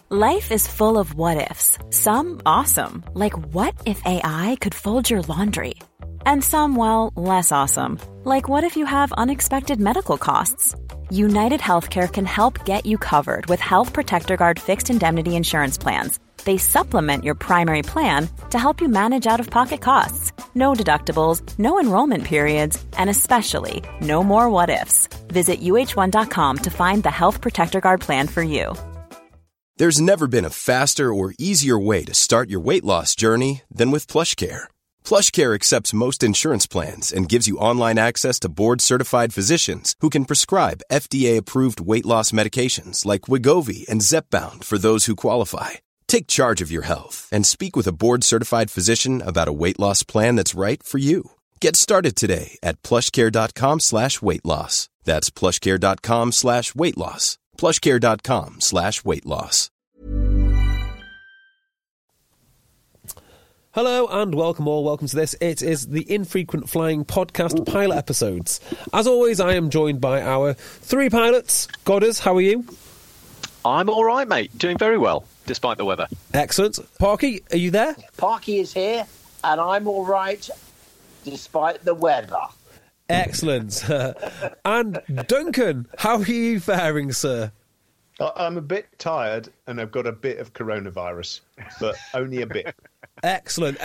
Life is full of what-ifs. Some awesome, like what if AI could fold your laundry? And some, well, less awesome, like what if you have unexpected medical costs? United Healthcare can help get you covered with Health Protector Guard fixed indemnity insurance plans. They supplement your primary plan to help you manage out-of-pocket costs. No deductibles, no enrollment periods, and especially no more what-ifs. Visit uh1.com to find the Health Protector Guard plan for you. There's never been a faster or easier way to start your weight loss journey than with PlushCare. PlushCare accepts most insurance plans and gives you online access to board-certified physicians who can prescribe FDA-approved weight loss medications like Wegovy and Zepbound for those who qualify. Take charge of your health and speak with a board-certified physician about a weight loss plan that's right for you. Get started today at plushcare.com/weight loss. That's plushcare.com/weight loss. plushcare.com/weight loss. Hello and welcome to this. It is the Infrequent Flying Podcast pilot episodes. As always, I am joined by our three pilots. Godders, how are you? I'm all right, mate. Doing very well, despite the weather. Excellent. Parky, are you there? Parky is here, and I'm all right, despite the weather. Excellent. And Duncan, how are you faring, sir? I'm a bit tired, and I've got a bit of coronavirus, but only a bit. Excellent.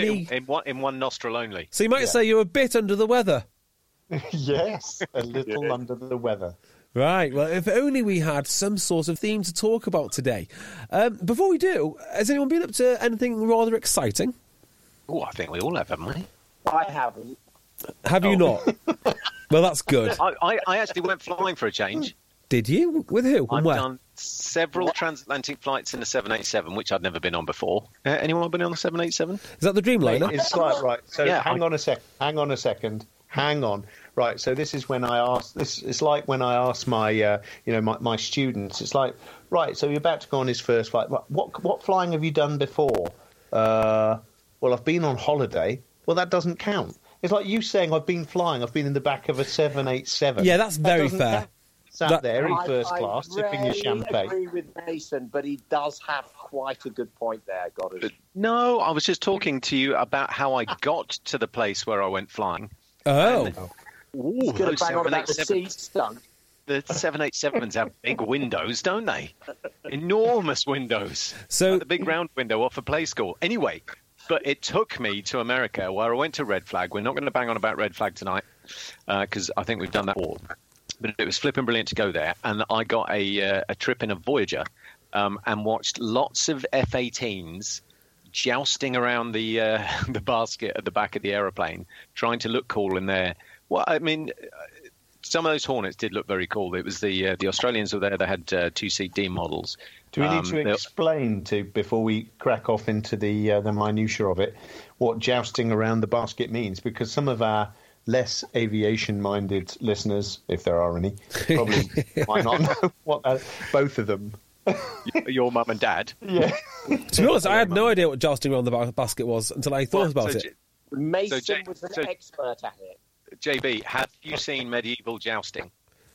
In one nostril only. So you might say you're a bit under the weather. Yes, a little under the weather. Right, well, if only we had some sort of theme to talk about today. Before we do, has anyone been up to anything rather exciting? Oh, I think we all have, haven't we? I haven't. Have you not? Well, that's good. I actually went flying for a change. Did you? With who? I've where? done several transatlantic flights in a 787, which I'd never been on before. Anyone been on a 787? Is that the Dreamliner? It's like, right, so Yeah, hang on a second. Right, so this is when I asked. This it's like when I asked my, my students. It's like, right, so you're about to go on his first flight. What flying have you done before? Well, I've been on holiday. Well, that doesn't count. It's like you saying I've been flying. I've been in the back of a 787. Yeah, that's very fair. Count. Sat there in first class, sipping your champagne. I agree with Mason, but he does have quite a good point there, Goddard. No, I was just talking to you about how I got to the place where I went flying. Oh. He's going to bang on about the seat stunk. The 787s have big windows, don't they? Enormous windows. So like the big round window off a play school. Anyway, but it took me to America where I went to Red Flag. We're not going to bang on about Red Flag tonight because I think we've done that all. But it was flipping brilliant to go there. And I got a trip in a Voyager and watched lots of F-18s jousting around the basket at the back of the aeroplane, trying to look cool in there. Well, I mean, some of those Hornets did look very cool. It was the Australians were there. They had two-seat D models. Do we need to explain before we crack off into the minutiae of it, what jousting around the basket means? Because some of our less aviation-minded listeners, if there are any, probably might not know what both of them. Your mum and dad. Yeah. To be honest, I had no idea what jousting around the basket was until I thought about it. Mason was an expert at it. JB, have you seen medieval jousting?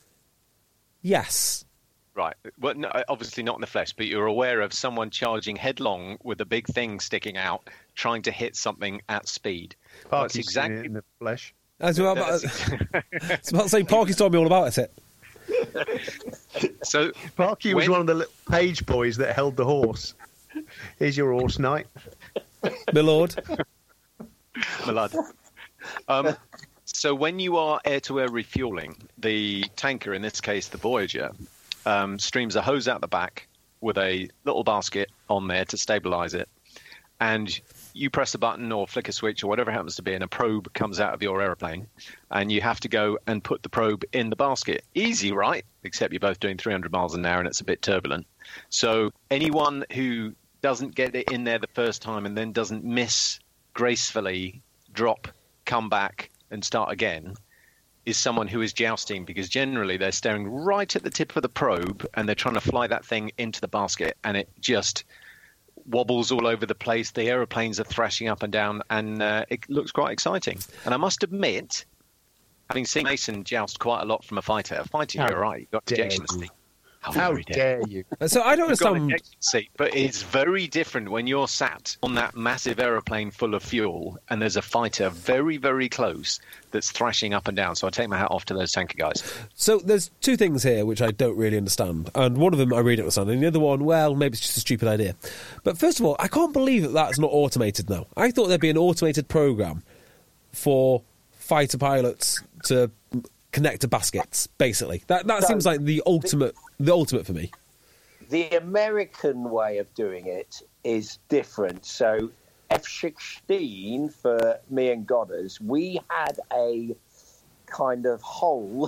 Yes. Right. Well, no, obviously not in the flesh, but you're aware of someone charging headlong with a big thing sticking out, trying to hit something at speed. Parky's That's exactly seen it in the flesh. It's about to say Parky's told me all about it. So Parky was one of the little page boys that held the horse. Here's your horse, knight. My lord. My lad. So when you are air-to-air refueling, the tanker, in this case the Voyager, streams a hose out the back with a little basket on there to stabilize it, and you press a button or flick a switch or whatever it happens to be, and a probe comes out of your aeroplane, and you have to go and put the probe in the basket. Easy, right? Except you're both doing 300 miles an hour and it's a bit turbulent. So anyone who doesn't get it in there the first time and then doesn't miss gracefully, drop, come back and start again is someone who is jousting, because generally they're staring right at the tip of the probe and they're trying to fly that thing into the basket, and it just wobbles all over the place. The aeroplanes are thrashing up and down, and it looks quite exciting. And I must admit, having seen Mason joust quite a lot from a fighter, you're right, you've got ejection seat. How dare you? So I don't You've got an understand. exit seat, but it's very different when you're sat on that massive aeroplane full of fuel and there's a fighter very, very close that's thrashing up and down. So I take my hat off to those tanker guys. So there's two things here which I don't really understand, and one of them I really don't understand, and the other one, well, maybe it's just a stupid idea. But first of all, I can't believe that that's not automated now. I thought there'd be an automated program for fighter pilots to connect to baskets. Basically, that seems like the ultimate for me. The American way of doing it is different. So F-16 for me and Godders, we had a kind of hole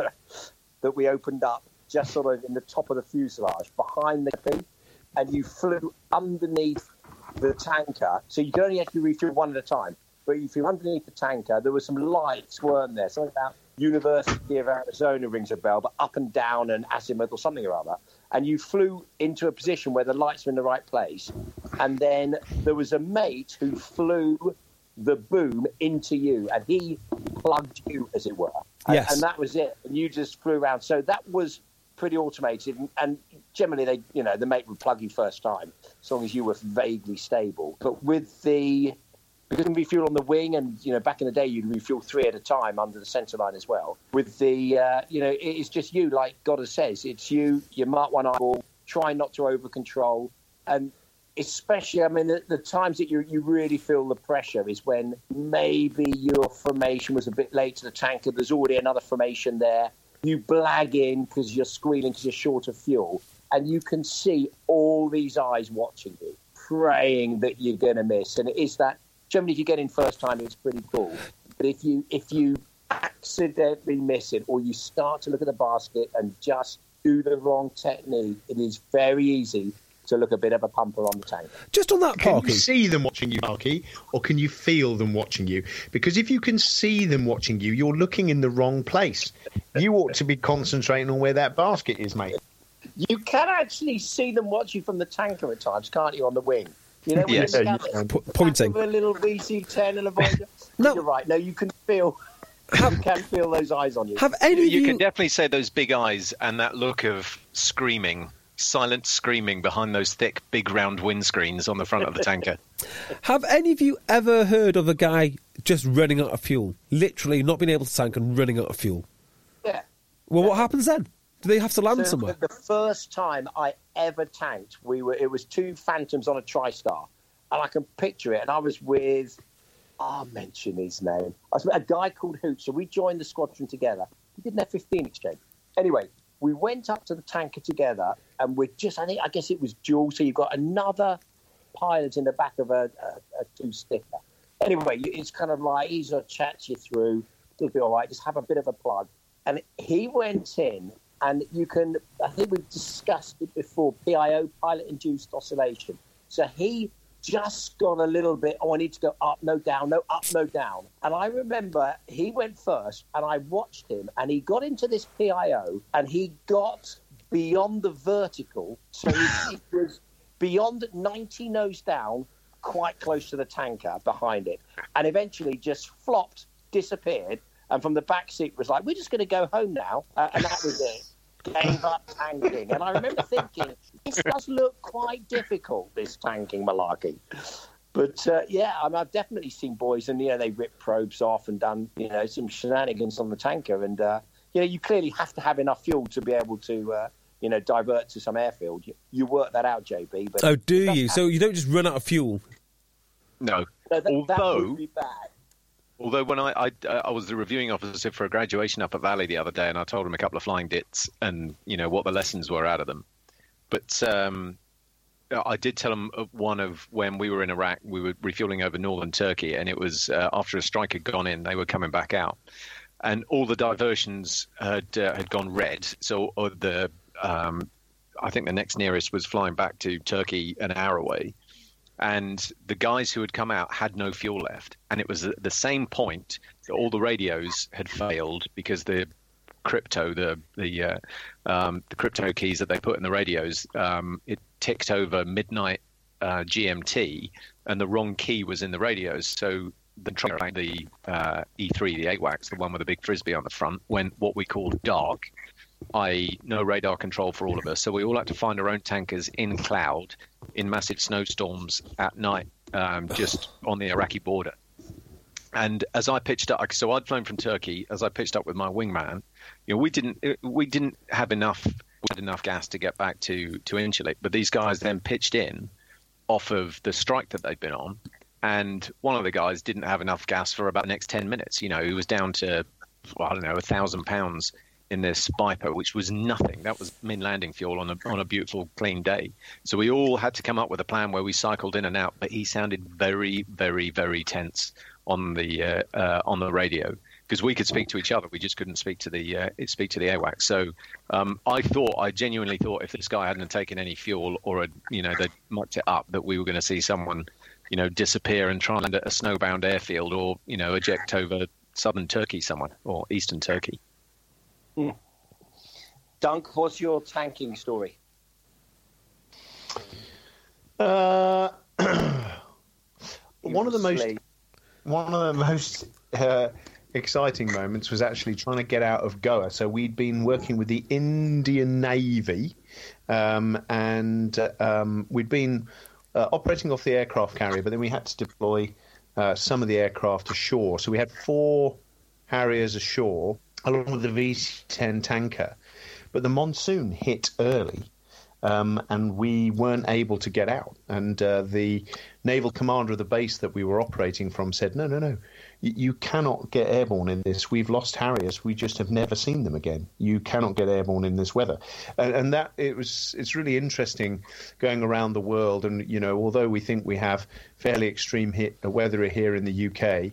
that we opened up just sort of in the top of the fuselage behind the canopy, and you flew underneath the tanker. So you could only actually refuel one at a time. But if you're underneath the tanker, there were some lights, weren't there? Something about University of Arizona rings a bell, but up and down and azimuth or something or other. And you flew into a position where the lights were in the right place. And then there was a mate who flew the boom into you, and he plugged you, as it were. Yes. And that was it. And you just flew around. So that was pretty automated. And generally, the mate would plug you first time, as long as you were vaguely stable. But with because you refuel on the wing, and back in the day you'd refuel 3 at a time under the centre line as well. With the it's just you, like Goddard says, it's you. You mark one eyeball, try not to over control, and especially, the times that you really feel the pressure is when maybe your formation was a bit late to the tanker. There's already another formation there. You blag in because you're squealing because you're short of fuel, and you can see all these eyes watching you, praying that you're going to miss. And it is that. Generally, if you get in first time, it's pretty cool. But if you accidentally miss it, or you start to look at the basket and just do the wrong technique, it is very easy to look a bit of a pumper on the tank. Just on that, Can Parky. you see them watching you, Marky, or can you feel them watching you? Because if you can see them watching you, you're looking in the wrong place. You ought to be concentrating on where that basket is, mate. You can actually see them watching from the tanker at times, can't you, on the wing? When Yes. you scan it, Pointing. with a little VC-10 and a Voyager. No. You're right. No, you can feel those eyes on you. Have any of You you can definitely say those big eyes and that look of screaming, silent screaming behind those thick, big round windscreens on the front of the tanker. Have any of you ever heard of a guy just running out of fuel? Literally not being able to tank and running out of fuel? Yeah. Well, what happens then? Do they have to land somewhere? The first time I ever tanked, it was 2 Phantoms on a TriStar, and I can picture it. And I was with, I'll mention his name. I was with a guy called Hooch. So we joined the squadron together. We did an F-15 exchange. Anyway, we went up to the tanker together, and we're just, I guess it was dual. So you've got another pilot in the back of a 2-sticker. Anyway, it's kind of like he sort of chats you through. It'll be all right. Just have a bit of a plug. And he went in. And I think we've discussed it before, PIO, pilot-induced oscillation. So he just got a little bit, I need to go up, no down, no up, no down. And I remember he went first, and I watched him, and he got into this PIO, and he got beyond the vertical. So it was beyond 90 nose down, quite close to the tanker behind it. And eventually just flopped, disappeared. And from the back seat was like, we're just going to go home now. And that was it. Gave up tanking. And I remember thinking, this does look quite difficult, this tanking malarkey. But, I've definitely seen boys, and, they rip probes off and done, some shenanigans on the tanker. And, you clearly have to have enough fuel to be able to, divert to some airfield. You work that out, JB. But Oh, do you? So you don't just run out of fuel? No. that would be bad. Although when I was the reviewing officer for a graduation up at Valley the other day, and I told him a couple of flying dits and what the lessons were out of them. But I did tell him one of when we were in Iraq, we were refueling over northern Turkey, and it was after a strike had gone in, they were coming back out, and all the diversions had gone red. So I think the next nearest was flying back to Turkey an hour away. And the guys who had come out had no fuel left. And it was at the same point that all the radios had failed because the crypto, the crypto keys that they put in the radios, it ticked over midnight GMT, and the wrong key was in the radios. So the E3, the AWACS, the one with the big frisbee on the front, went what we called dark. i.e. no radar control for all of us. So we all had to find our own tankers in cloud in massive snowstorms at night, just on the Iraqi border. And as I pitched up, so I'd flown from Turkey. As I pitched up with my wingman, we didn't have enough gas to get back to Inchylik. But these guys then pitched in off of the strike that they'd been on. And one of the guys didn't have enough gas for about the next 10 minutes. He was down to, I don't know, 1,000 pounds in this Viper, which was nothing. That was min landing fuel on a beautiful, clean day. So we all had to come up with a plan where we cycled in and out. But he sounded very, very, very tense on the radio, because we could speak to each other. We just couldn't speak to the AWACS. So I genuinely thought if this guy hadn't taken any fuel or they'd mucked it up, that we were going to see someone disappear and try and land at a snowbound airfield, or eject over southern Turkey somewhere, or eastern Turkey. Dunk, what's your tanking story? One of the most exciting moments was actually trying to get out of Goa. So we'd been working with the Indian Navy, and we'd been operating off the aircraft carrier, but then we had to deploy some of the aircraft ashore. So we had 4 Harriers ashore, along with the VC-10 tanker. But the monsoon hit early, and we weren't able to get out. And the naval commander of the base that we were operating from said, no, you cannot get airborne in this. We've lost Harriers. We just have never seen them again. You cannot get airborne in this weather. And that it's really interesting going around the world. And, although we think we have fairly extreme weather here in the UK,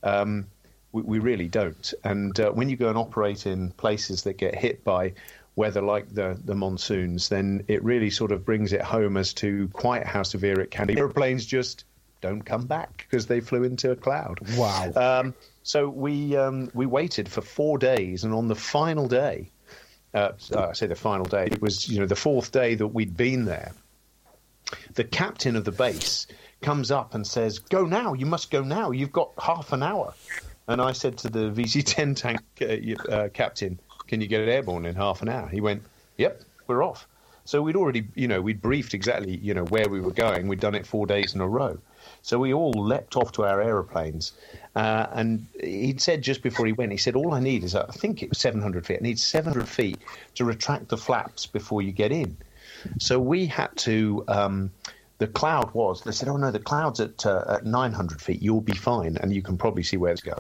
we really don't. And when you go and operate in places that get hit by weather like the monsoons, then it really sort of brings it home as to quite how severe it can be. Airplanes just don't come back because they flew into a cloud. Wow. So we waited for 4 days, and on the final day, I say the final day, it was the 4th day that we'd been there, the captain of the base comes up and says, "Go now, you must go now, you've got half an hour." And I said to the VC-10 tank captain, "Can you get it airborne in half an hour?" He went, "Yep, we're off." So we'd already, we'd briefed exactly, where we were going. We'd done it 4 days in a row. So we all leapt off to our aeroplanes. And he'd said just before he went, he said, "All I need is, I think it was 700 feet. I need 700 feet to retract the flaps before you get in." So we had to, the cloud they said, "Oh no, the cloud's at 900 feet. You'll be fine. And you can probably see where it's going."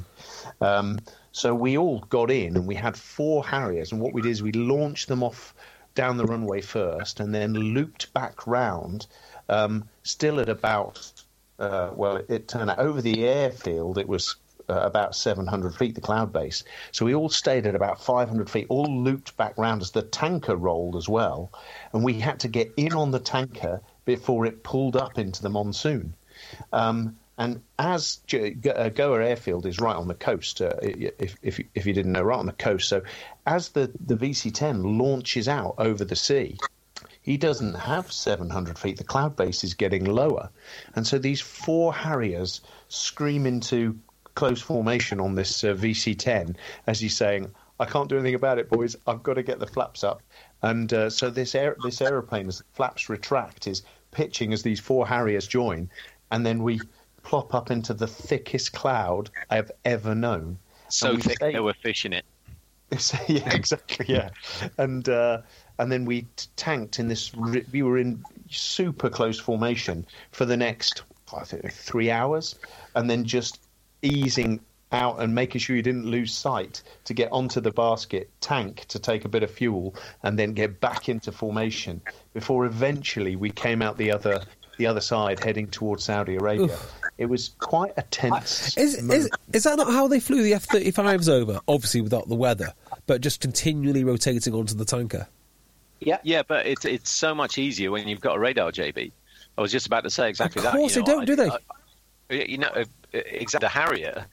So we all got in, and we had 4 Harriers. And what we did is we launched them off down the runway first, and then looped back round, still at about, it turned out over the airfield, it was about 700 feet, the cloud base. So we all stayed at about 500 feet, all looped back round as the tanker rolled as well. And we had to get in on the tanker before it pulled up into the monsoon. And as Goa Airfield is right on the coast, if you didn't know, right on the coast. So as the VC-10 launches out over the sea, he doesn't have 700 feet. The cloud base is getting lower. And so these 4 Harriers scream into close formation on this VC-10 as he's saying, "I can't do anything about it, boys. I've got to get the flaps up." And so this aeroplane, as the flaps retract, is pitching as these 4 Harriers join. And then we plop up into the thickest cloud I have ever known. So thick there were fish in it. Yeah, exactly, yeah. And then we tanked in this, we were in super close formation for the next, I think, 3 hours, and then just easing out and making sure you didn't lose sight to get onto the basket, tank to take a bit of fuel, and then get back into formation before eventually we came out the other side heading towards Saudi Arabia. Oof. It was quite a tense moment. Is that not how they flew the F-35s over? Obviously without the weather, but just continually rotating onto the tanker. Yeah, but it's so much easier when you've got a radar, JB. I was just about to say exactly that. Of course they don't, do they? Exactly. The Harrier,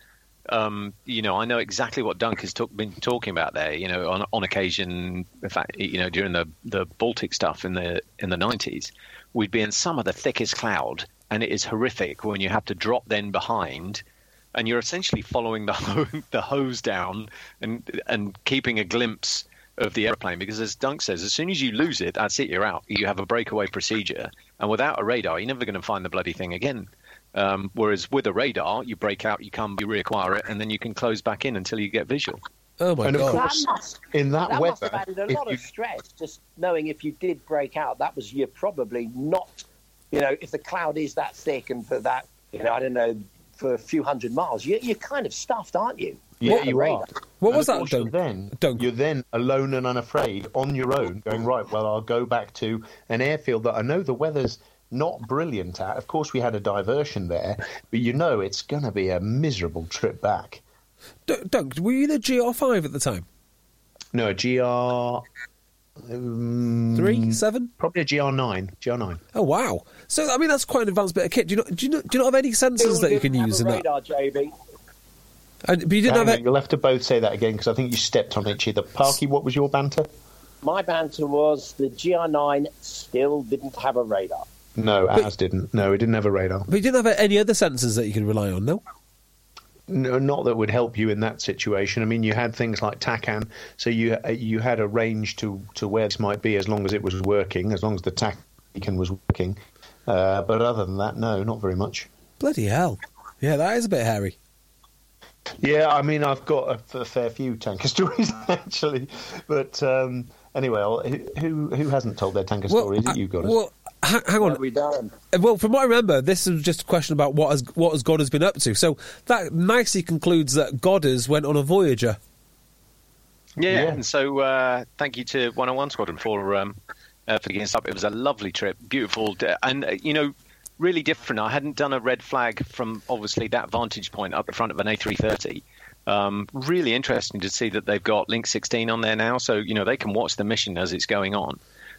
I know exactly what Dunk has been talking about there. On occasion, in fact, during the Baltic stuff in the 90s, we'd be in some of the thickest cloud, and it is horrific when you have to drop then behind, and you're essentially following the hose down and keeping a glimpse of the airplane, because as Dunk says, as soon as you lose it, that's it, you're out. You have a breakaway procedure, and without a radar, you're never going to find the bloody thing again. Whereas with a radar, you break out, you reacquire it, and then you can close back in until you get visual. Oh my And of God. course, in that weather, must have added a lot of stress, just knowing if you did break out, you're probably not, if the cloud is that thick and for that, I don't know, for a few hundred miles, you're kind of stuffed, aren't you? Yeah, you are. What was And that, of course, Dunk? You're then alone and unafraid on your own, going, right, well, I'll go back to an airfield that I know the weather's not brilliant at. Of course, we had a diversion there, but it's going to be a miserable trip back. Dunk, were you the GR5 at the time? No, a GR... 3, 7? Probably a GR9. Oh wow! So I mean, that's quite an advanced bit of kit. Do you not have any sensors that you can use in that? Radar, JB. But you didn't have You'll have to both say that again because I think you stepped on each other. Parky, what was your banter? My banter was the GR9 still didn't have a radar. No, ours didn't. No, it didn't have a radar. But you didn't have any other sensors that you could rely on, no? No, not that would help you in that situation. I mean, you had things like TACAN, so you had a range to where this might be as long as it was working, as long as the TACAN was working. But other than that, no, not very much. Bloody hell. Yeah, that is a bit hairy. Yeah, I mean, I've got a fair few tanker stories, actually. But anyway, who hasn't told their tanker story? Is it you, Goddard? Well, hang on. We done. Well, from what I remember, this is just a question about what has Goddard been up to. So that nicely concludes that Goddard went on a Voyager. Yeah. And so thank you to 101 Squadron for getting us up. It was a lovely trip, beautiful, and really different. I hadn't done a red flag from obviously that vantage point up the front of an A330. Really interesting to see that they've got Link 16 on there now, so they can watch the mission as it's going on,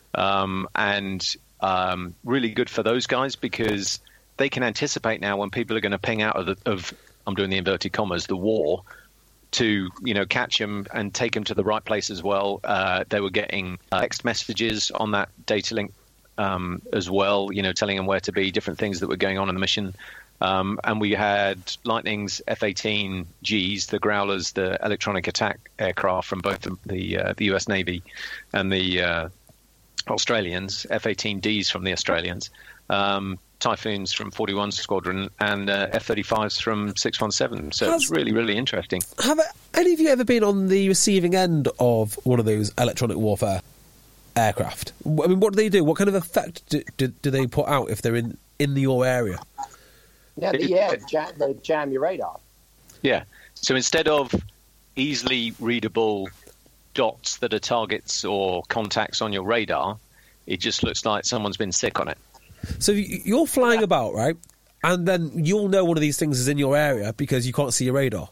and really good for those guys because they can anticipate now when people are going to ping out of I'm doing the inverted commas, the war, to catch them and take them to the right place as well. They were getting text messages on that data link as well, telling them where to be, different things that were going on in the mission. And we had Lightning's F-18Gs, the Growlers, the electronic attack aircraft from both the US Navy and the Australians, F-18Ds from the Australians, Typhoons from 41 Squadron, and F-35s from 617. So it's really, really interesting. Have any of you ever been on the receiving end of one of those electronic warfare aircraft? I mean, what do they do? What kind of effect do they put out if they're in your area? They jam your radar. Yeah. So instead of easily readable dots that are targets or contacts on your radar, it just looks like someone's been sick on it. So you're flying about, right? And then you'll know one of these things is in your area because you can't see your radar.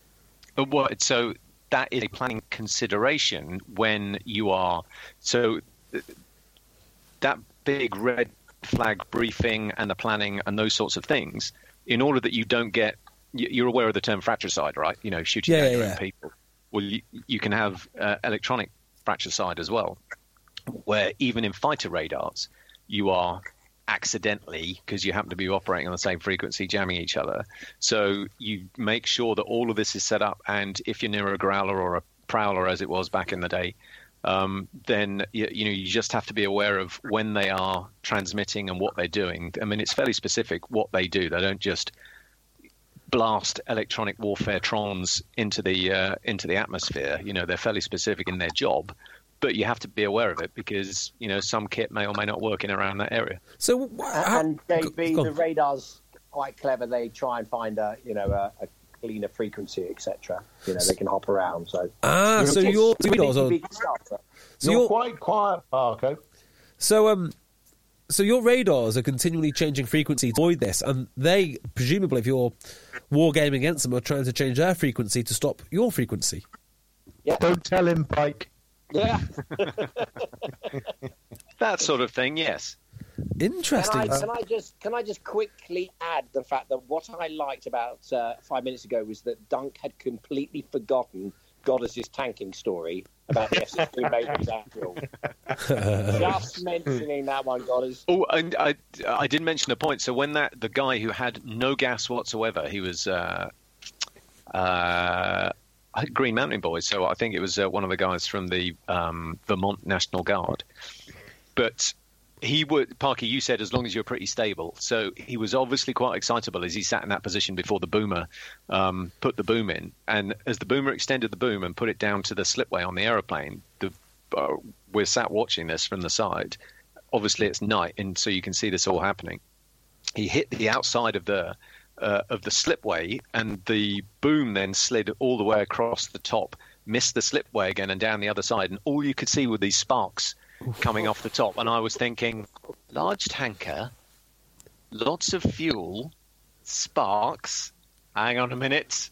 So that is a planning consideration when you are... So that big red flag briefing and the planning and those sorts of things, in order that you don't get... You're aware of the term fratricide, right? Shooting down your own people. Well, you can have electronic fratricide as well, where even in fighter radars, you are accidentally, because you happen to be operating on the same frequency, jamming each other. So you make sure that all of this is set up, and if you're near a Growler or a Prowler, as it was back in the day, then you just have to be aware of when they are transmitting and what they're doing. I mean, it's fairly specific what they do. They don't just blast electronic warfare trons into the atmosphere. They're fairly specific in their job, but you have to be aware of it because some kit may or may not work in around that area. So and JB, the radar's quite clever. They try and find a cleaner frequency, etc. They can hop around. So so your radars are... You're quite quiet, Parko. So your radars are continually changing frequency to avoid this, and they, presumably, if you're wargaming against them, are trying to change their frequency to stop your frequency. Yeah. Don't tell him, Pike. Yeah. That sort of thing, yes. Interesting. Can I just quickly add the fact that what I liked about 5 minutes ago was that Dunk had completely forgotten Goddard's tanking story about the F-16 Matrix after all. Just mentioning that one, Goddard. Oh, and I didn't mention the point. So when the guy who had no gas whatsoever, he was Green Mountain Boys, so I think it was one of the guys from the Vermont National Guard. But Parky, you said as long as you're pretty stable. So he was obviously quite excitable as he sat in that position before the boomer put the boom in. And as the boomer extended the boom and put it down to the slipway on the aeroplane, we're sat watching this from the side. Obviously, it's night, and so you can see this all happening. He hit the outside of the slipway, and the boom then slid all the way across the top, missed the slipway again and down the other side, and all you could see were these sparks coming off the top. And I was thinking, large tanker, lots of fuel, sparks. Hang on a minute.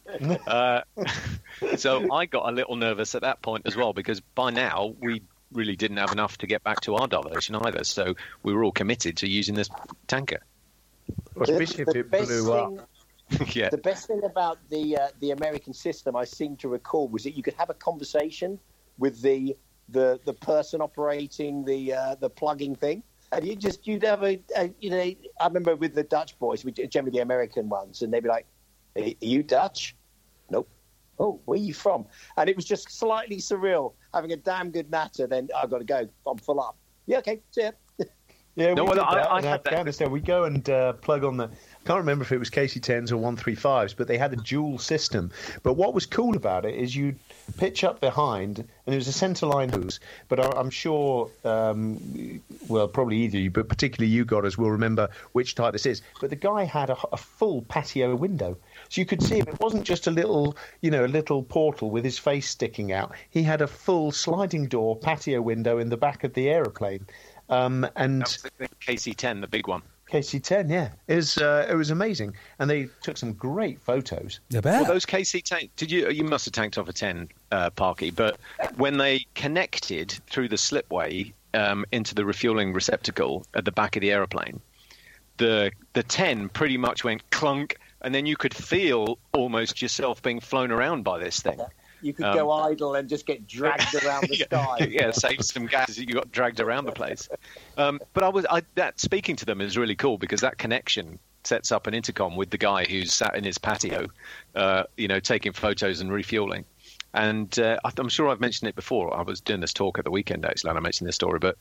So I got a little nervous at that point as well, because by now we really didn't have enough to get back to our diversion either. So we were all committed to using this tanker. Especially if it blew up. Yeah. The best thing about the American system, I seem to recall, was that you could have a conversation with the person operating the plugging thing, and you'd have I remember with the Dutch boys, generally the American ones, and they'd be like, "Are you Dutch?" "Nope." "Oh, where are you from?" And it was just slightly surreal, having a damn good natter. Then I've got to go. I'm full up. "Yeah, okay, see ya." Yeah, No, we well, did that I in had that. Afghanistan. We go and plug on the... I can't remember if it was KC-10s or 135s, but they had a dual system. But what was cool about it is you'd pitch up behind, and it was a centre-line hose. But I'm sure, well, probably either of you, but particularly you, Godders, will remember which type this is. But the guy had a full patio window. So you could see him. It wasn't just a little portal with his face sticking out. He had a full sliding door patio window in the back of the aeroplane. And That was the KC-10, the big one. KC-10, yeah, it was amazing, and they took some great photos. I bet. Well, those KC-10, you must have tanked off a 10, Parky, but when they connected through the slipway into the refueling receptacle at the back of the aeroplane, the 10 pretty much went clunk, and then you could feel almost yourself being flown around by this thing. You could go idle and just get dragged around the sky. Yeah, save some gas. You got dragged around the place. But that speaking to them is really cool, because that connection sets up an intercom with the guy who's sat in his patio, taking photos and refueling. And I'm sure I've mentioned it before. I was doing this talk at the weekend, actually, and I mentioned this story. But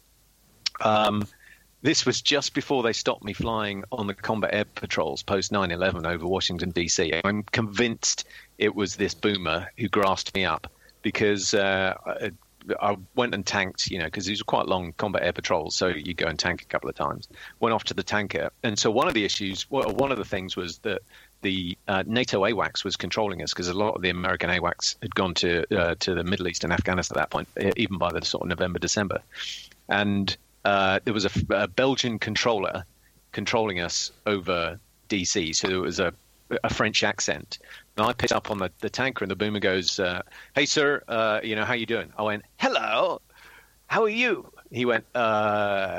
this was just before they stopped me flying on the combat air patrols post 9/11 over Washington, D.C. I'm convinced it was this boomer who grasped me up, because I went and tanked, because these were quite long combat air patrols, so you go and tank a couple of times. Went off to the tanker. And so one of the things was that the NATO AWACS was controlling us, because a lot of the American AWACS had gone to the Middle East and Afghanistan at that point, even by the sort of November, December. And there was a Belgian controller controlling us over DC, so there was a French accent. And I picked up on the tanker, and the boomer goes, "Hey, sir, how you doing?" I went, "Hello, how are you?" He went, "Are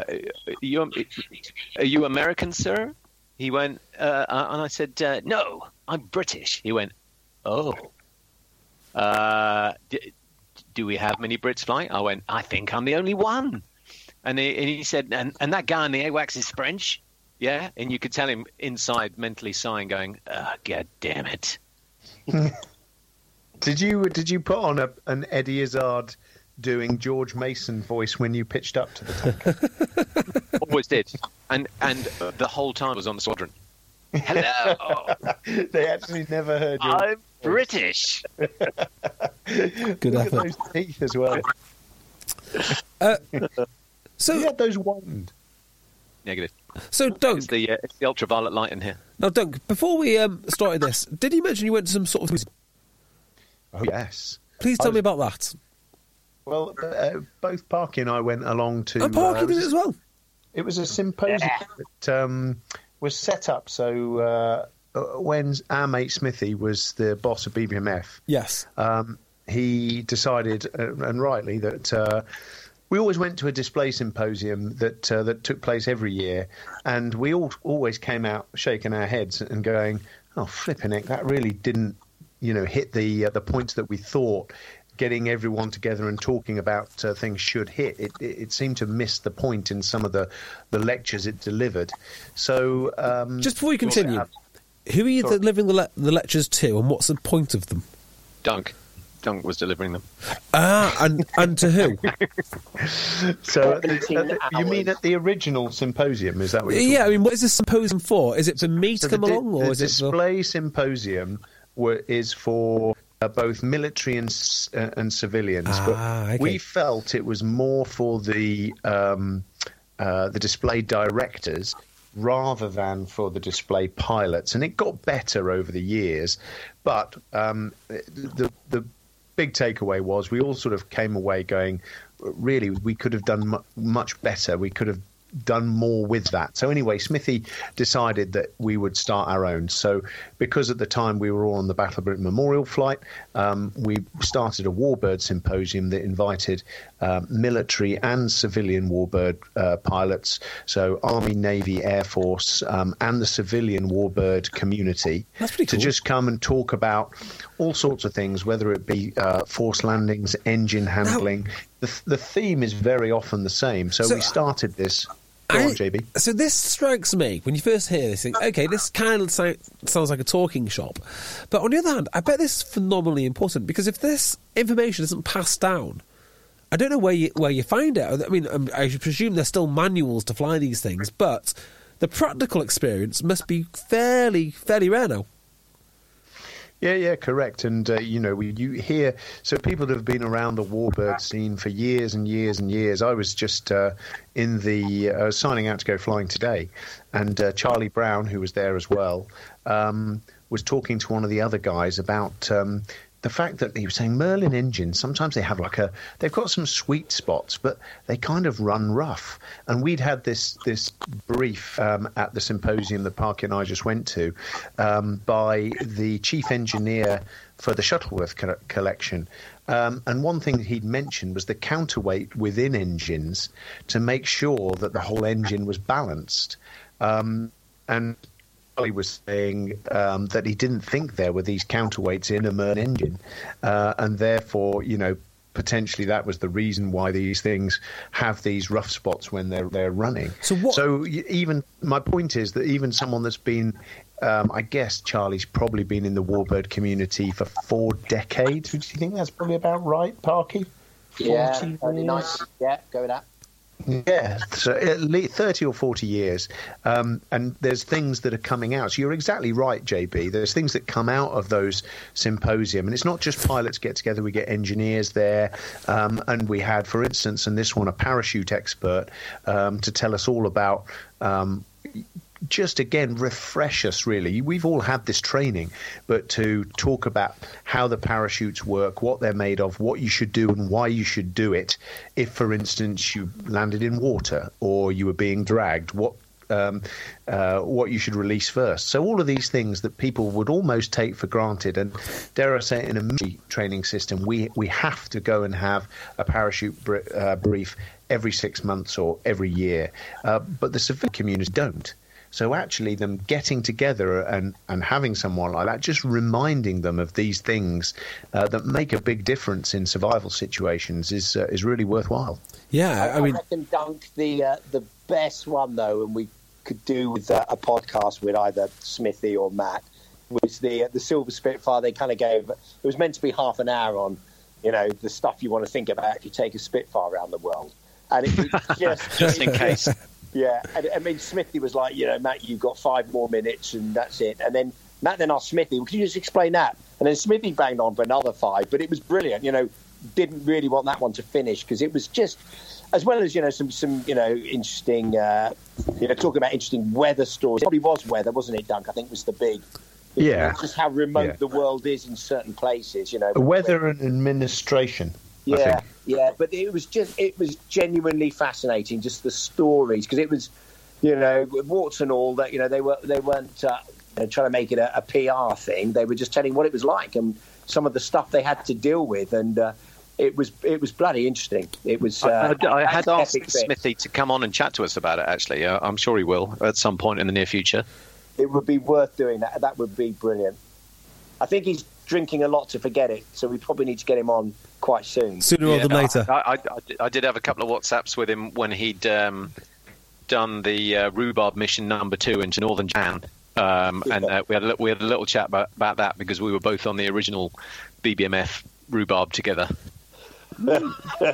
you American, sir?" He went, and I said, "No, I'm British." He went, "Oh, do we have many Brits flying?" I went, "I think I'm the only one." And he said, and that guy in the AWACS is French? Yeah? And you could tell him inside mentally sighing, going, God damn it. Did you put on an Eddie Izzard doing George Mason voice when you pitched up to the tank? Always did. And the whole time I was on the squadron. Hello. They actually never heard you. I'm British. Good Look effort. at those teeth as well. So You had those wand. Negative. So, Doug, It's the ultraviolet light in here. now, Doug, before we started this, did you mention you went to some sort of... Oh, yes. Please tell me about that. Well, both Parky and I went along to... Oh, Parky did it as well. It was a symposium that was set up so when our mate Smithy was the boss of BBMF, Yes. he decided, and rightly, that we always went to a display symposium that took place every year, and we always came out shaking our heads and going, "Oh, flipping heck, that really didn't, hit the points that we thought." Getting everyone together and talking about things should hit. It seemed to miss the point in some of the lectures it delivered. So Just before you continue, who are you delivering the lectures to, and what's the point of them? Doug. Dunk was delivering them. And to who? So you mean at the original symposium? Is that what you're talking Yeah, I mean, what is this symposium for? Is it for me to come along, or the is it for... display symposium is for both military and civilians? Okay. We felt it was more for the display directors rather than for the display pilots, and it got better over the years. But the big takeaway was we all sort of came away going, really, we could have done much better. We could have done more with that. So anyway, Smithy decided that we would start our own. So because at the time we were all on the Battle of Britain Memorial flight, we started a Warbird symposium that invited military and civilian Warbird pilots, so Army, Navy, Air Force, and the civilian Warbird community. That's pretty cool. To just come and talk about all sorts of things, whether it be force landings, engine handling. The theme is very often the same. So we started this. Go on, JB. So this strikes me, when you first hear this, think, okay, this kind of sounds like a talking shop. But on the other hand, I bet this is phenomenally important, because if this information isn't passed down, I don't know where you find it. I mean, I presume there's still manuals to fly these things, but the practical experience must be fairly rare now. Yeah, correct. And, you hear... So people that have been around the Warbird scene for years and years and years. I was just signing out to go flying today, and Charlie Brown, who was there as well, was talking to one of the other guys about... the fact that he was saying Merlin engines, sometimes they have they've got some sweet spots, but they kind of run rough. And we'd had this brief at the symposium that Parky and I just went to by the chief engineer for the Shuttleworth collection. And one thing he'd mentioned was the counterweight within engines to make sure that the whole engine was balanced. And he was saying that he didn't think there were these counterweights in a Merlin engine, and therefore, potentially that was the reason why these things have these rough spots when they're running. So even my point is that even someone that's been, I guess Charlie's probably been in the Warbird community for 4 decades. Do you think that's probably about right, Parky? Yeah, nice. Yeah, go with that. Yeah, so at least 30 or 40 years. And there's things that are coming out. So you're exactly right, JB. There's things that come out of those symposium. And it's not just pilots get together. We get engineers there. And we had, for instance, and this one, a parachute expert to tell us all about just, again, refresh us, really. We've all had this training, but to talk about how the parachutes work, what they're made of, what you should do and why you should do it if, for instance, you landed in water or you were being dragged, what you should release first. So all of these things that people would almost take for granted, and dare I say, in a military training system, we have to go and have a parachute brief every 6 months or every year, but the civilian community don't. So actually them getting together and having someone like that, just reminding them of these things that make a big difference in survival situations is really worthwhile. Yeah, I reckon, Dunk, the best one, though, and we could do with a podcast with either Smithy or Matt, was the Silver Spitfire. They kind of gave... It was meant to be half an hour on, the stuff you want to think about if you take a Spitfire around the world. And it just in case... Yeah, I mean, Smithy was like, Matt, you've got 5 more minutes and that's it. And then Matt then asked Smithy, well, could you just explain that? And then Smithy banged on for another 5, but it was brilliant. Didn't really want that one to finish because it was just, as well as, some interesting, talking about interesting weather stories. It probably was weather, wasn't it, Dunk? I think was the big... Yeah. Just how remote the world is in certain places, Weather and administration. Yeah, but it was genuinely fascinating, just the stories, because it was, warts and all that, they weren't trying to make it a PR thing. They were just telling what it was like and some of the stuff they had to deal with, and it was bloody interesting. It was. I had asked Smithy to come on and chat to us about it. Actually, I'm sure he will at some point in the near future. It would be worth doing that. That would be brilliant. I think he's drinking a lot to forget it, so we probably need to get him on quite soon. Sooner rather than later. I did have a couple of WhatsApps with him when he'd done the Rhubarb mission #2 into northern Japan, and we had a little chat about that because we were both on the original BBMF rhubarb together. Do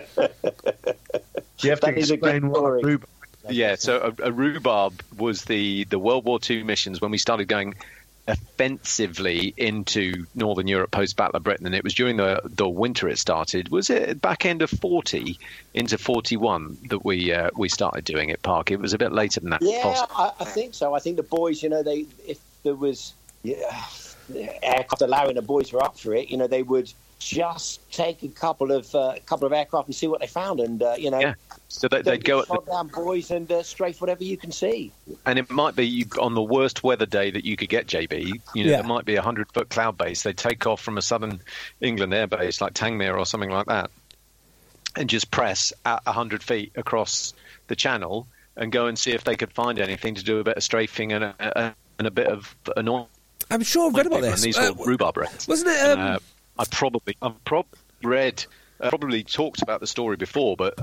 you have to explain what a rhubarb? Yeah, so a rhubarb was the World War II missions when we started going offensively into Northern Europe post-Battle of Britain, and it was during the winter it started. Was it back end of 40 into 41 that we started doing it, Park? It was a bit later than that. Yeah, I think so. I think the boys, if there was aircraft allowing, the boys were up for it. They would just take a couple of aircraft and see what they found, and so they'd go at down boys and strafe whatever you can see. And it might be on the worst weather day that you could get, JB. There might be a 100-foot cloud base. They take off from a southern England air base like Tangmere or something like that, and just press at 100 feet across the channel and go and see if they could find anything to do a bit of strafing and a bit of annoying. I'm sure I've read about this. And these were rhubarb reds, wasn't it? I've probably read. Probably talked about the story before, but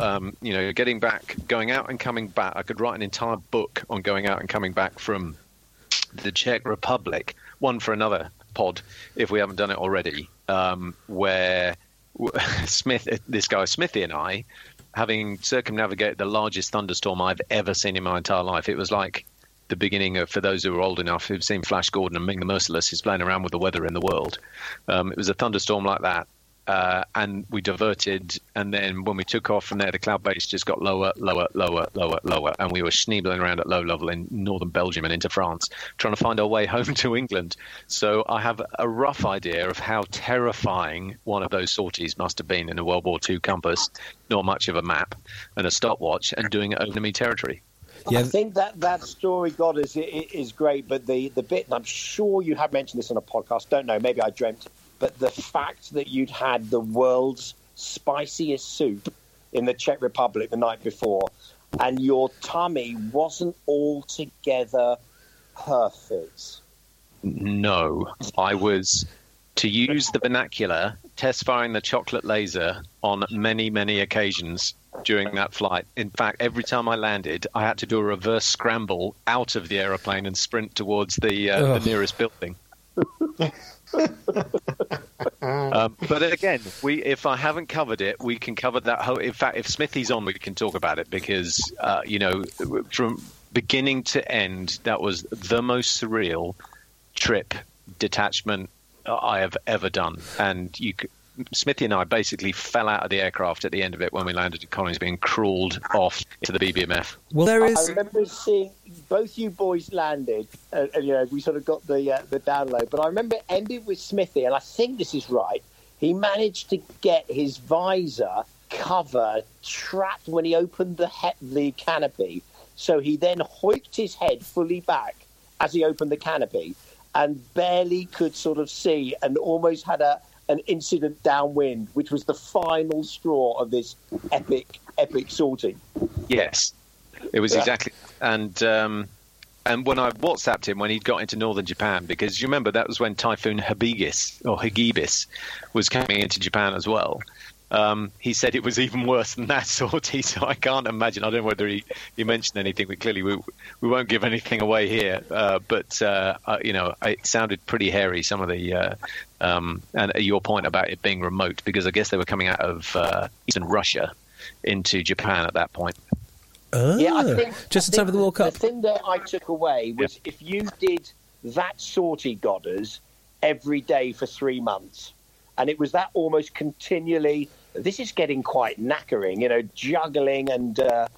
going out and coming back, I could write an entire book on going out and coming back from the Czech Republic, one for another pod, if we haven't done it already, where this guy Smithy and I, having circumnavigated the largest thunderstorm I've ever seen in my entire life, it was like the beginning of, for those who are old enough who've seen Flash Gordon and Ming the Merciless, who's playing around with the weather in the world. It was a thunderstorm like that. And we diverted, and then when we took off from there, the cloud base just got lower, and we were schneebling around at low level in northern Belgium and into France, trying to find our way home to England. So I have a rough idea of how terrifying one of those sorties must have been in a World War II compass, not much of a map, and a stopwatch, and doing it over enemy territory. Yeah. I think that story, God, is great, but the bit, and I'm sure you have mentioned this on a podcast, don't know, maybe I dreamt, but the fact that you'd had the world's spiciest soup in the Czech Republic the night before, and your tummy wasn't altogether perfect. No, I was, to use the vernacular, test firing the chocolate laser on many, many occasions during that flight. In fact, every time I landed, I had to do a reverse scramble out of the aeroplane and sprint towards the nearest building. But again, if I haven't covered it, we can cover that whole. In fact, if Smithy's on, we can talk about it because from beginning to end, that was the most surreal trip detachment I have ever done. And Smithy and I basically fell out of the aircraft at the end of it when we landed at Collins, being crawled off into the BBMF. Well, I remember seeing both you boys landed, and we sort of got the download. But I remember it ended with Smithy, and I think this is right. He managed to get his visor cover trapped when he opened the canopy. So he then hoiked his head fully back as he opened the canopy, and barely could sort of see, and almost had an incident downwind, which was the final straw of this epic sortie. Yes, it was exactly. And when I WhatsApped him when he'd got into northern Japan, because you remember that was when Typhoon Hagibis was coming into Japan as well. He said it was even worse than that sortie, so I can't imagine. I don't know whether he mentioned anything, but clearly we won't give anything away here. But it sounded pretty hairy, some of the and your point about it being remote, because I guess they were coming out of eastern Russia into Japan at that point. Yeah, I think just in time for the World Cup. The thing that I took away was if you did that sortie, Godders, every day for 3 months, and it was that almost continually. This is getting quite knackering, juggling and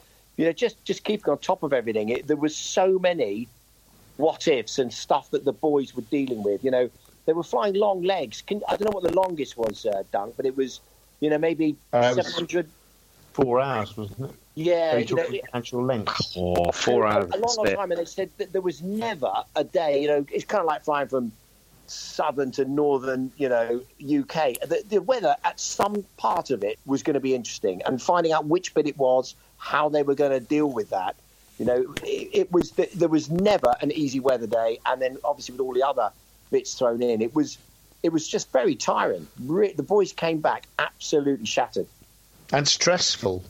just keeping on top of everything. There was so many what ifs and stuff that the boys were dealing with. They were flying long legs. I don't know what the longest was, Dunk, but it was maybe 700. 4 hours, wasn't it? Yeah, actual length. 4 hours. A long time, and they said that there was never a day. It's kind of like flying from southern to northern, UK. The weather at some part of it was going to be interesting, and finding out which bit it was, how they were going to deal with that. It was there was never an easy weather day, and then obviously with all the other bits thrown in, it was just very tiring. The boys came back absolutely shattered. And stressful.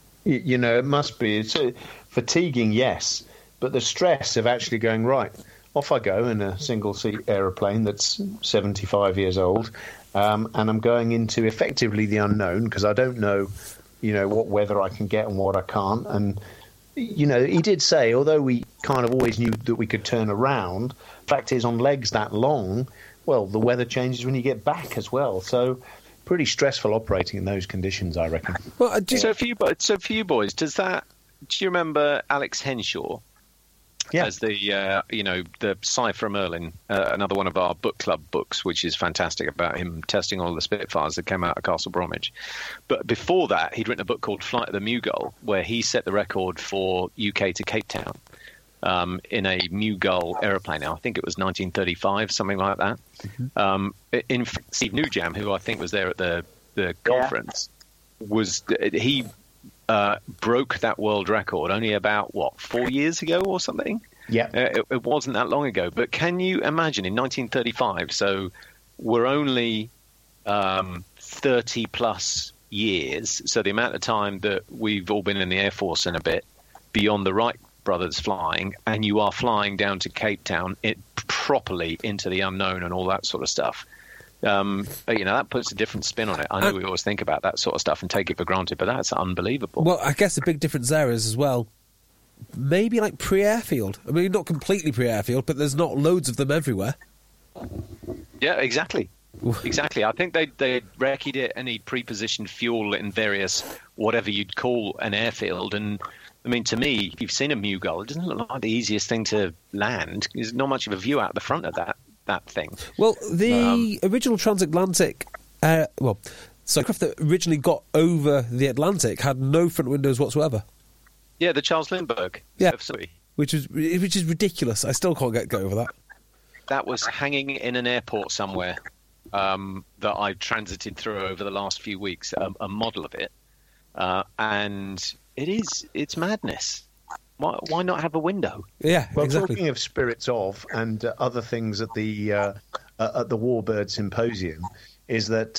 It must be. It's fatiguing, yes, but the stress of actually going, right, off I go in a single-seat aeroplane that's 75 years old, and I'm going into effectively the unknown because I don't know, what weather I can get and what I can't. And, he did say, although we kind of always knew that we could turn around, fact is on legs that long, well, the weather changes when you get back as well. So pretty stressful operating in those conditions, I reckon. Well, So for you boys, do you remember Alex Henshaw? Yeah. As the Cypher Merlin, another one of our book club books, which is fantastic about him testing all the Spitfires that came out of Castle Bromwich. But before that, he'd written a book called Flight of the Mughal, where he set the record for UK to Cape Town in a Mughal aeroplane. Now, I think it was 1935, something like that. Mm-hmm. In fact, Steve Newjam, who I think was there at the conference, he broke that world record only about 4 years ago or something. Yeah, it wasn't that long ago. But can you imagine in 1935? So we're only 30 plus years. So the amount of time that we've all been in the Air Force and a bit beyond the Wright brothers flying, and you are flying down to Cape Town properly into the unknown and all that sort of stuff. That puts a different spin on it. I know we always think about that sort of stuff and take it for granted, but that's unbelievable. Well, I guess the big difference there is as well, maybe like pre-airfield. I mean, not completely pre-airfield, but there's not loads of them everywhere. Yeah, exactly. Exactly. I think they recce'd it and he'd pre-positioned fuel in various, whatever you'd call an airfield. And I mean, to me, if you've seen a Mughal, it doesn't look like the easiest thing to land. There's not much of a view out the front of that thing. Well, the original transatlantic, aircraft that originally got over the Atlantic had no front windows whatsoever. Yeah, the Charles Lindbergh. Yeah, which is ridiculous. I still can't get over that. That was hanging in an airport somewhere that I transited through over the last few weeks. A model of it, and it's madness. Why not have a window? Yeah, well, exactly. Talking of spirits of and other things at the Warbird Symposium is that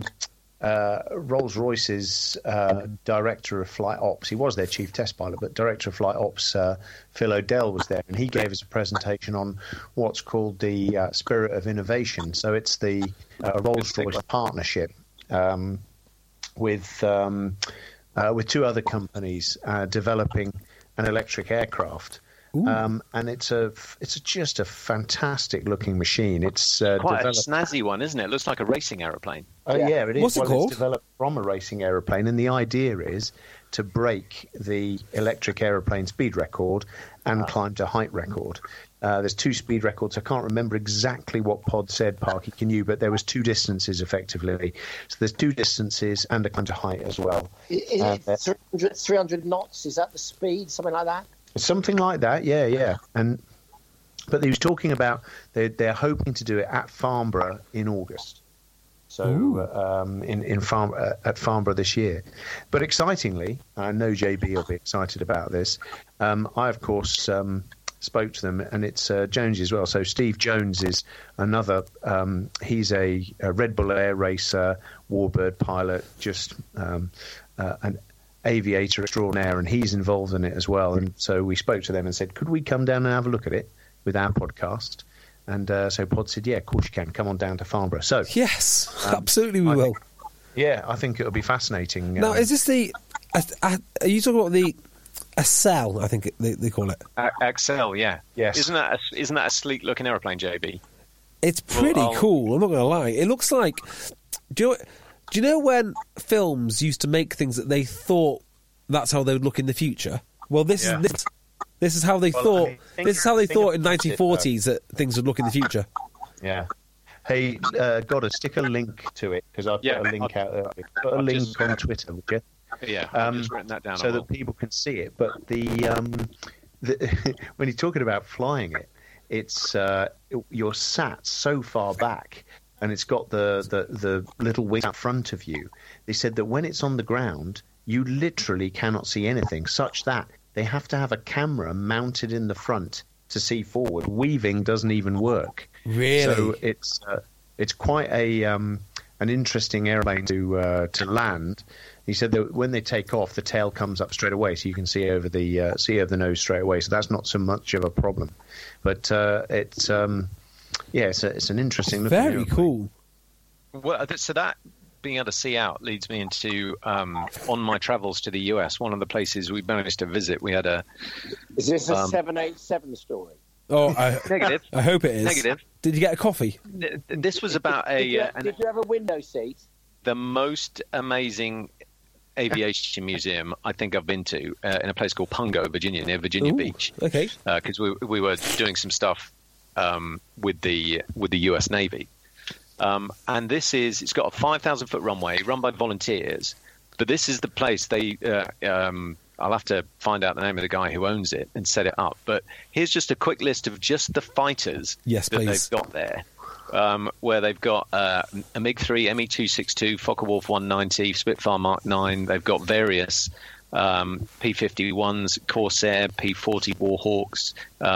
Rolls-Royce's director of flight ops, he was their chief test pilot, but director of flight ops, Phil O'Dell, was there, and he gave us a presentation on what's called the Spirit of Innovation. So it's the Rolls-Royce partnership with two other companies developing an electric aircraft, and it's just a fantastic looking machine. It's quite a snazzy one, isn't it? It looks like a racing aeroplane. Yeah, it is. What's it called? It's developed from a racing aeroplane, and the idea is to break the electric aeroplane speed record and climb to height record. There's two speed records. I can't remember exactly what Pod said, Parky, can you? But there was two distances, effectively. So there's two distances and a climb to height as well. Is it 300 knots? Is that the speed? Something like that? Something like that, yeah. But he was talking about they're hoping to do it at Farnborough in August. So at Farnborough this year. But excitingly, I know JB will be excited about this. I, of course, spoke to them, and it's Jonesy as well. So Steve Jones is another. He's a Red Bull Air Racer, Warbird pilot, just an aviator extraordinaire, and he's involved in it as well. And so we spoke to them and said, could we come down and have a look at it with our podcast? And so Pod said, yeah, of course you can. Come on down to Farnborough. So yes, absolutely we will. I think it'll be fascinating. Now, is this the... are you talking about the Accel, I think they call it? Accel, yeah. Yes. Isn't that a sleek-looking aeroplane, JB? It's pretty cool, I'm not going to lie. It looks like... Do you know when films used to make things that they thought that's how they would look in the future? Well, this is how they thought. This is how they thought in 1940s that things would look in the future. Yeah. Hey, got to stick a link to it because I've got a link out there. Put a link on Twitter, would you? Yeah, I've just written that down. So that people can see it. But when you're talking about flying it, it's you're sat so far back, and it's got the little wing out front of you. They said that when it's on the ground, you literally cannot see anything, such that they have to have a camera mounted in the front to see forward. Weaving doesn't even work. Really? So it's quite a an interesting airplane to land. He said that when they take off, the tail comes up straight away, so you can see over the nose straight away. So that's not so much of a problem. But it's an interesting. Very cool. Well, so that being able to see out leads me into on my travels to the US. One of the places we managed to visit, we had a. Is this a 787 story? Oh, negative. I hope it is. Negative. Did you get a coffee? This was about Did you have a window seat? The most amazing aviation museum I think I've been to in a place called Pungo, Virginia, near Virginia Beach. Okay. Because we were doing some stuff with the US Navy. And it's got a 5,000-foot runway run by volunteers. But this is the place I'll have to find out the name of the guy who owns it and set it up. But here's just a quick list of just the fighters that they've got there. Where they've got a MiG-3, Me-262, Focke-Wulf 190, Spitfire Mark 9. They've got various P-51s, Corsair, P-40 Warhawks,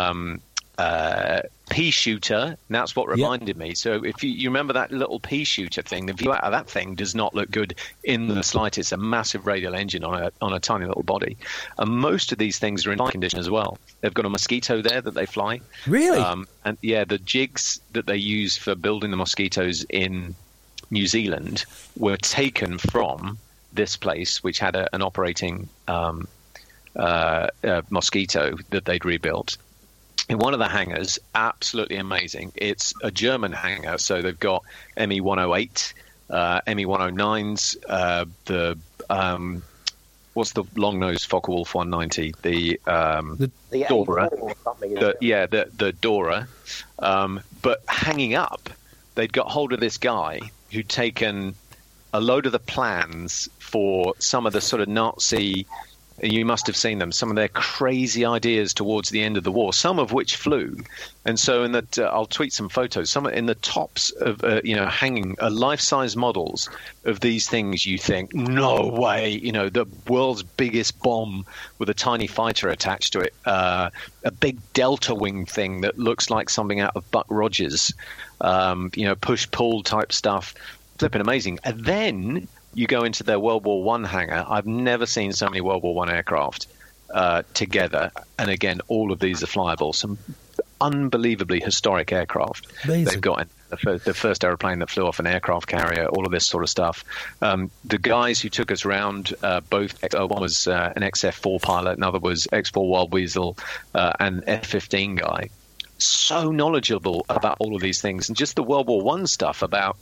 P-shooter. That's what reminded me. So if you remember that little P-shooter thing, the view out of that thing does not look good in the slightest. A massive radial engine on a tiny little body. And most of these things are in flight condition as well. They've got a Mosquito there that they fly. Really? And yeah, the jigs that they use for building the Mosquitoes in New Zealand were taken from this place, which had an operating Mosquito that they'd rebuilt. In one of the hangars, absolutely amazing. It's a German hangar, so they've got Me-108, Me-109s, what's the long-nosed Focke-Wulf 190? The Dora. The Dora. But hanging up, they'd got hold of this guy who'd taken a load of the plans for some of the sort of Nazi. You must have seen them. Some of their crazy ideas towards the end of the war, some of which flew. And so, I'll tweet some photos. Some in the tops of, hanging life-size models of these things. You think, no way! The world's biggest bomb with a tiny fighter attached to it, a big delta wing thing that looks like something out of Buck Rogers. Push-pull type stuff. Flipping amazing. And then you go into their World War I hangar. I've never seen so many World War I aircraft together. And again, all of these are flyable. Some unbelievably historic aircraft. Amazing. They've got the first aeroplane that flew off an aircraft carrier, all of this sort of stuff. The guys who took us around, both one was an XF-4 pilot, another was X-4 Wild Weasel, and F-15 guy. So knowledgeable about all of these things. And just the World War I stuff about...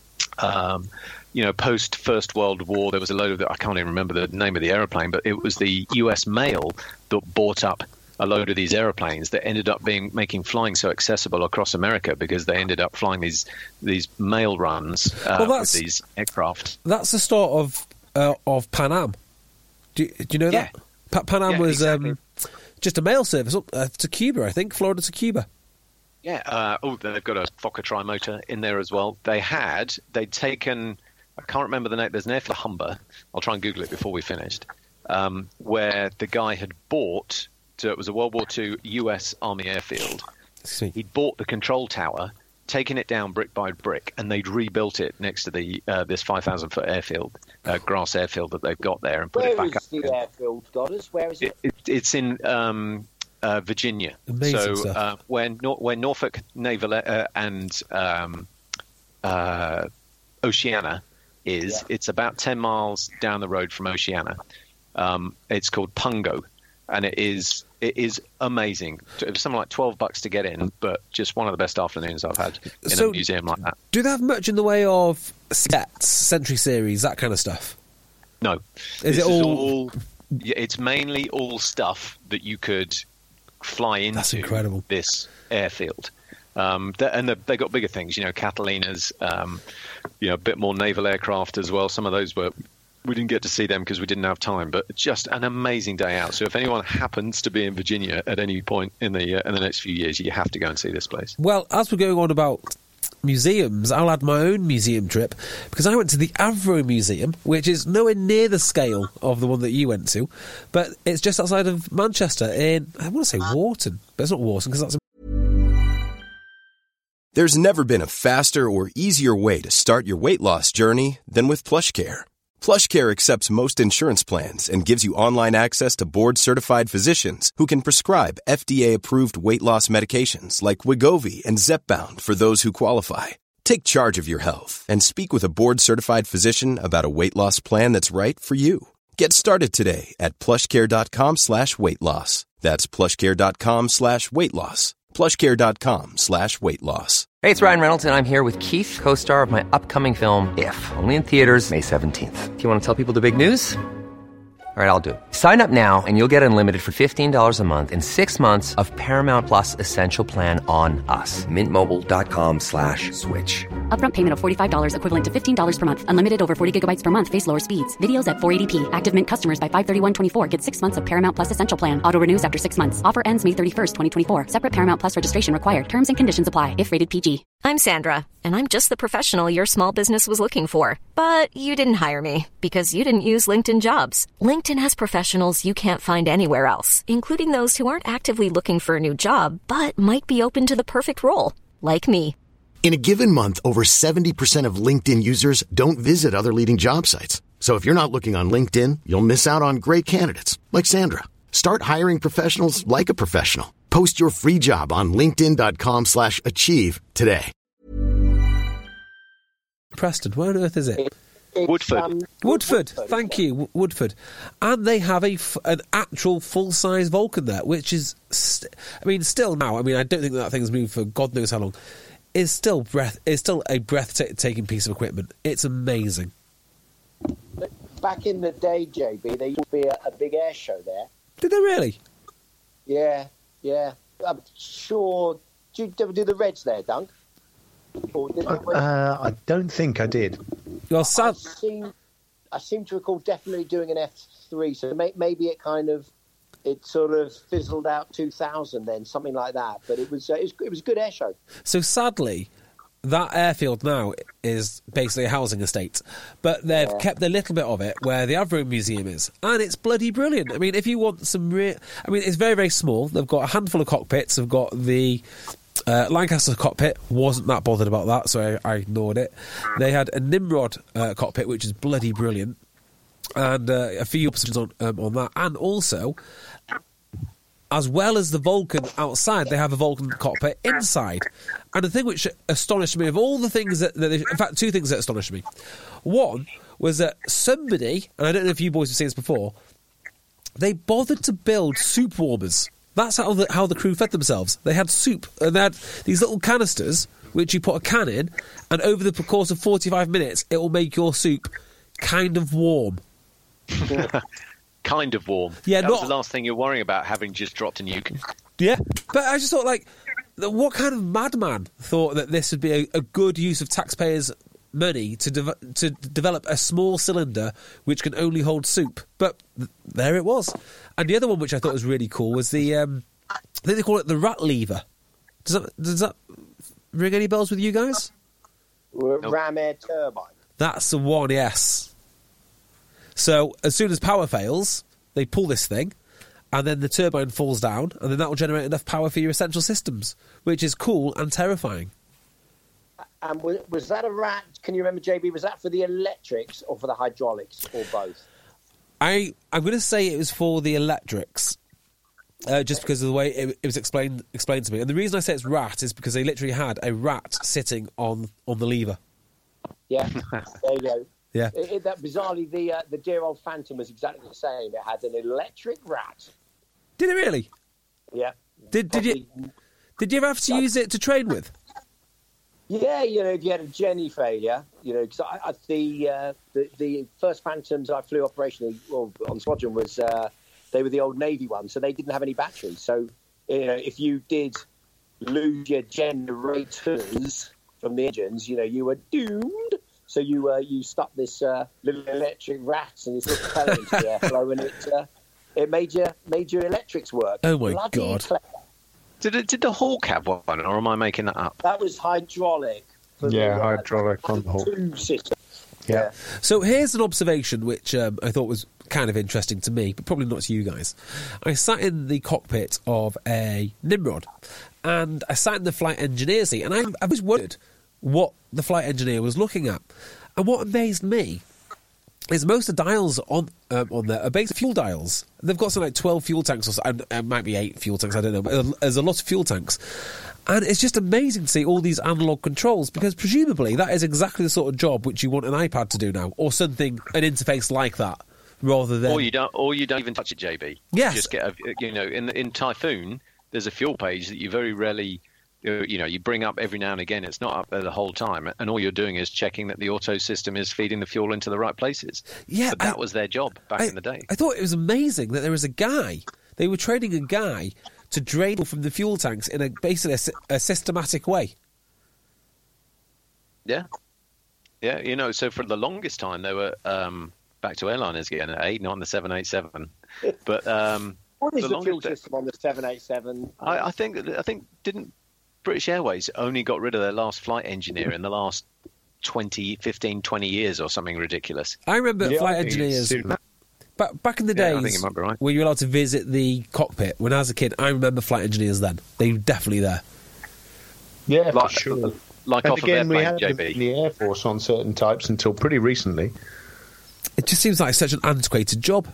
post First World War, there was a load of I can't even remember the name of the aeroplane, but it was the U.S. Mail that bought up a load of these airplanes that ended up making flying so accessible across America because they ended up flying these mail runs with these aircraft. That's the start of Pan Am. Do you know that? Pan Am was exactly. Just a mail service up to Cuba, I think, Florida to Cuba. Yeah. They've got a Fokker trimotor in there as well. They'd taken, I can't remember the name, there's an airfield, Humber. I'll try and Google it before we finished, where the guy had bought, so it was a World War II US Army airfield. He'd bought the control tower, taken it down brick by brick, and they'd rebuilt it next to the this 5,000-foot airfield, grass airfield that they've got there, and put it back up. Where is the airfield, Goddess? Where is it? It's in... Virginia. Amazing so stuff. When Norfolk Naval and Oceana is, it's about 10 miles down the road from Oceana. It's called Pungo, and it is amazing. It was something like $12 to get in, but just one of the best afternoons I've had in a museum like that. Do they have much in the way of sets, Century Series, that kind of stuff? No. Is it all? It's mainly all stuff that you could fly into. That's incredible. This airfield. And they got bigger things, Catalinas, a bit more naval aircraft as well. Some of those we didn't get to see them because we didn't have time, but just an amazing day out. So if anyone happens to be in Virginia at any point in the next few years, you have to go and see this place. Well, as we're going on about museums, I'll add my own museum trip because I went to the Avro Museum, which is nowhere near the scale of the one that you went to, but it's just outside of Manchester in, I want to say Wharton, but it's not Wharton because that's There's never been a faster or easier way to start your weight loss journey than with PlushCare. PlushCare accepts most insurance plans and gives you online access to board-certified physicians who can prescribe FDA-approved weight loss medications like Wegovy and Zepbound for those who qualify. Take charge of your health and speak with a board-certified physician about a weight loss plan that's right for you. Get started today at plushcare.com/weight loss. That's plushcare.com/weight loss. plushcare.com/weight loss. Hey, it's Ryan Reynolds, and I'm here with Keith, co-star of my upcoming film, If, only in theaters May 17th. Do you want to tell people the big news? All right, I'll do it. Sign up now and you'll get unlimited for $15 a month and 6 months of Paramount Plus Essential Plan on us. MintMobile.com/switch. Upfront payment of $45 equivalent to $15 per month. Unlimited over 40 gigabytes per month. Face lower speeds. Videos at 480p. Active Mint customers by 531.24 get 6 months of Paramount Plus Essential Plan. Auto renews after 6 months. Offer ends May 31st, 2024. Separate Paramount Plus registration required. Terms and conditions apply if rated PG. I'm Sandra, and I'm just the professional your small business was looking for. But you didn't hire me because you didn't use LinkedIn Jobs. LinkedIn has professionals you can't find anywhere else, including those who aren't actively looking for a new job, but might be open to the perfect role, like me. In a given month, over 70% of LinkedIn users don't visit other leading job sites. So if you're not looking on LinkedIn, you'll miss out on great candidates like Sandra. Start hiring professionals like a professional. Post your free job on linkedin.com/achieve today. Preston, where on earth is it? Woodford. Woodford, thank you, Woodford. And they have an actual full-size Vulcan there, which is, still now, I don't think that thing's moved for God knows how long, is still a breathtaking piece of equipment. It's amazing. Back in the day, JB, there used to be a big air show there. Did they really? Yeah. I'm sure. Did you ever do the Reds there, Dunk? I don't think I did. Well, sad. I seem to recall definitely doing an F3, so maybe it sort of fizzled out 2000 then, something like that. But it was a good air show. So sadly, that airfield now is basically a housing estate, but they've kept a little bit of it where the Avro Museum is, and it's bloody brilliant. If you want some it's very, very small. They've got a handful of cockpits. They've got the Lancaster cockpit, wasn't that bothered about that, so I ignored it. They had a Nimrod cockpit, which is bloody brilliant, and a few options on that, and also, as well as the Vulcan outside, they have a Vulcan cockpit inside. And the thing which astonished me, of all the things in fact, two things that astonished me. One was that somebody, and I don't know if you boys have seen this before, they bothered to build soup warmers. That's how the crew fed themselves. They had soup, and they had these little canisters, which you put a can in, and over the course of 45 minutes, it will make your soup kind of warm. Kind of warm. Yeah, that was the last thing you're worrying about, having just dropped a nuke. Yeah, but I just thought, what kind of madman thought that this would be a good use of taxpayers' money to develop a small cylinder which can only hold soup? But there it was. And the other one which I thought was really cool was I think they call it the rat lever. Does that ring any bells with you guys? Ram air turbine. That's the one, yes. So as soon as power fails, they pull this thing, and then the turbine falls down, and then that will generate enough power for your essential systems, which is cool and terrifying. And was that a rat? Can you remember, JB? Was that for the electrics or for the hydraulics, or both? I'm going to say it was for the electrics, just because of the way it was explained to me. And the reason I say it's rat is because they literally had a rat sitting on the lever. Yeah, there you go. Yeah. That bizarrely, the dear old Phantom was exactly the same. It had an electric rat. Did it really? Yeah. Did you ever have to use it to train with? Yeah, if you had a Jenny failure, because the first Phantoms I flew operationally on Squadron was they were the old Navy ones, so they didn't have any batteries. So if you did lose your generators from the engines, you were doomed. So you stuck this little electric rat and this little pellet into the airflow, and it made your electrics work. Oh my Bloody God! Clever. Did the Hawk have one, or am I making that up? That was hydraulic. Hydraulic on the Hawk. Two systems. Yeah. So here's an observation which I thought was kind of interesting to me, but probably not to you guys. I sat in the cockpit of a Nimrod, and I sat in the flight engineer seat, and I was wondered what the flight engineer was looking at. And what amazed me is most of the dials on there are basic fuel dials. They've got something like 12 fuel tanks, or so, it might be 8 fuel tanks, I don't know, but there's a lot of fuel tanks. And it's just amazing to see all these analog controls, because presumably that is exactly the sort of job which you want an iPad to do now, or something, an interface like that, rather than... Or you don't even touch it, JB. Yes. You just get in Typhoon, there's a fuel page that you very rarely... you bring up every now and again. It's not up there the whole time, and all you're doing is checking that the auto system is feeding the fuel into the right places. Yeah, but that was their job back in the day. I thought it was amazing that there was a guy. They were training a guy to drain from the fuel tanks in basically a systematic way. Yeah. So for the longest time they were back to airliners again, not on the 787, but what is the fuel system on the 787? I think didn't British Airways only got rid of their last flight engineer in the last 15, 20 years or something ridiculous. I remember flight engineers... Back in the days, I think it might be right. Were you allowed to visit the cockpit? When I was a kid, I remember flight engineers then. They were definitely there. Yeah, for sure. Like and off again, of we airplane, had JB. the Air Force on certain types until pretty recently. It just seems like such an antiquated job.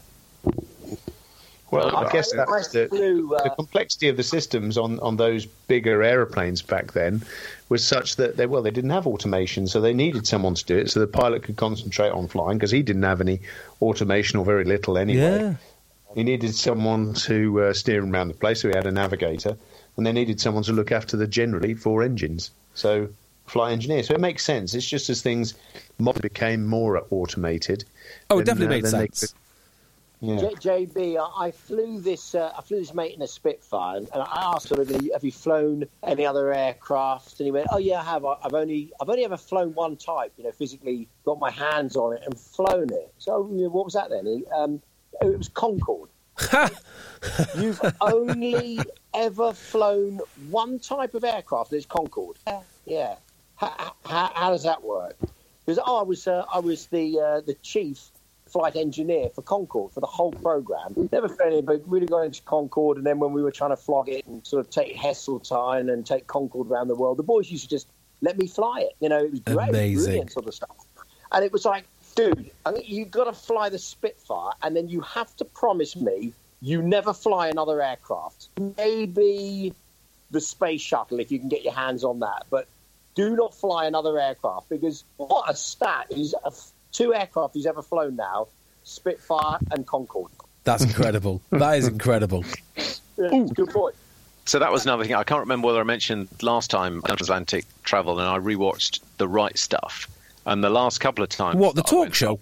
Well, I guess that's the complexity of the systems on those bigger aeroplanes back then was such that they didn't have automation, so they needed someone to do it so the pilot could concentrate on flying, because he didn't have any automation or very little anyway. Yeah. He needed someone to steer him around the place, so he had a navigator, and they needed someone to look after the generally 4 engines. So flight engineer. So it makes sense. It's just as things became more automated. Oh, it definitely made sense. Yeah. JB, I flew this mate in a Spitfire, and I asked him, "Have you flown any other aircraft?" And he went, "Oh yeah, I have. I've only ever flown one type. Physically got my hands on it and flown it." So what was that then? It was Concorde. You've only ever flown one type of aircraft, and it's Concorde. Yeah. How does that work? Because I was the chief flight engineer for Concorde for the whole program. Never flown it, but really got into Concorde. And then when we were trying to flog it and sort of take Heseltine and take Concorde around the world, the boys used to just let me fly it. It was great, brilliant sort of stuff. And it was like, dude, you've got to fly the Spitfire, and then you have to promise me you never fly another aircraft. Maybe the Space Shuttle, if you can get your hands on that, but do not fly another aircraft, because what a stat is 2 aircraft he's ever flown now, Spitfire and Concorde. That's incredible. That is incredible. Good point. So that was another thing. I can't remember whether I mentioned last time transatlantic travel, and I rewatched The Right Stuff. And the last couple of times... What, the talk show?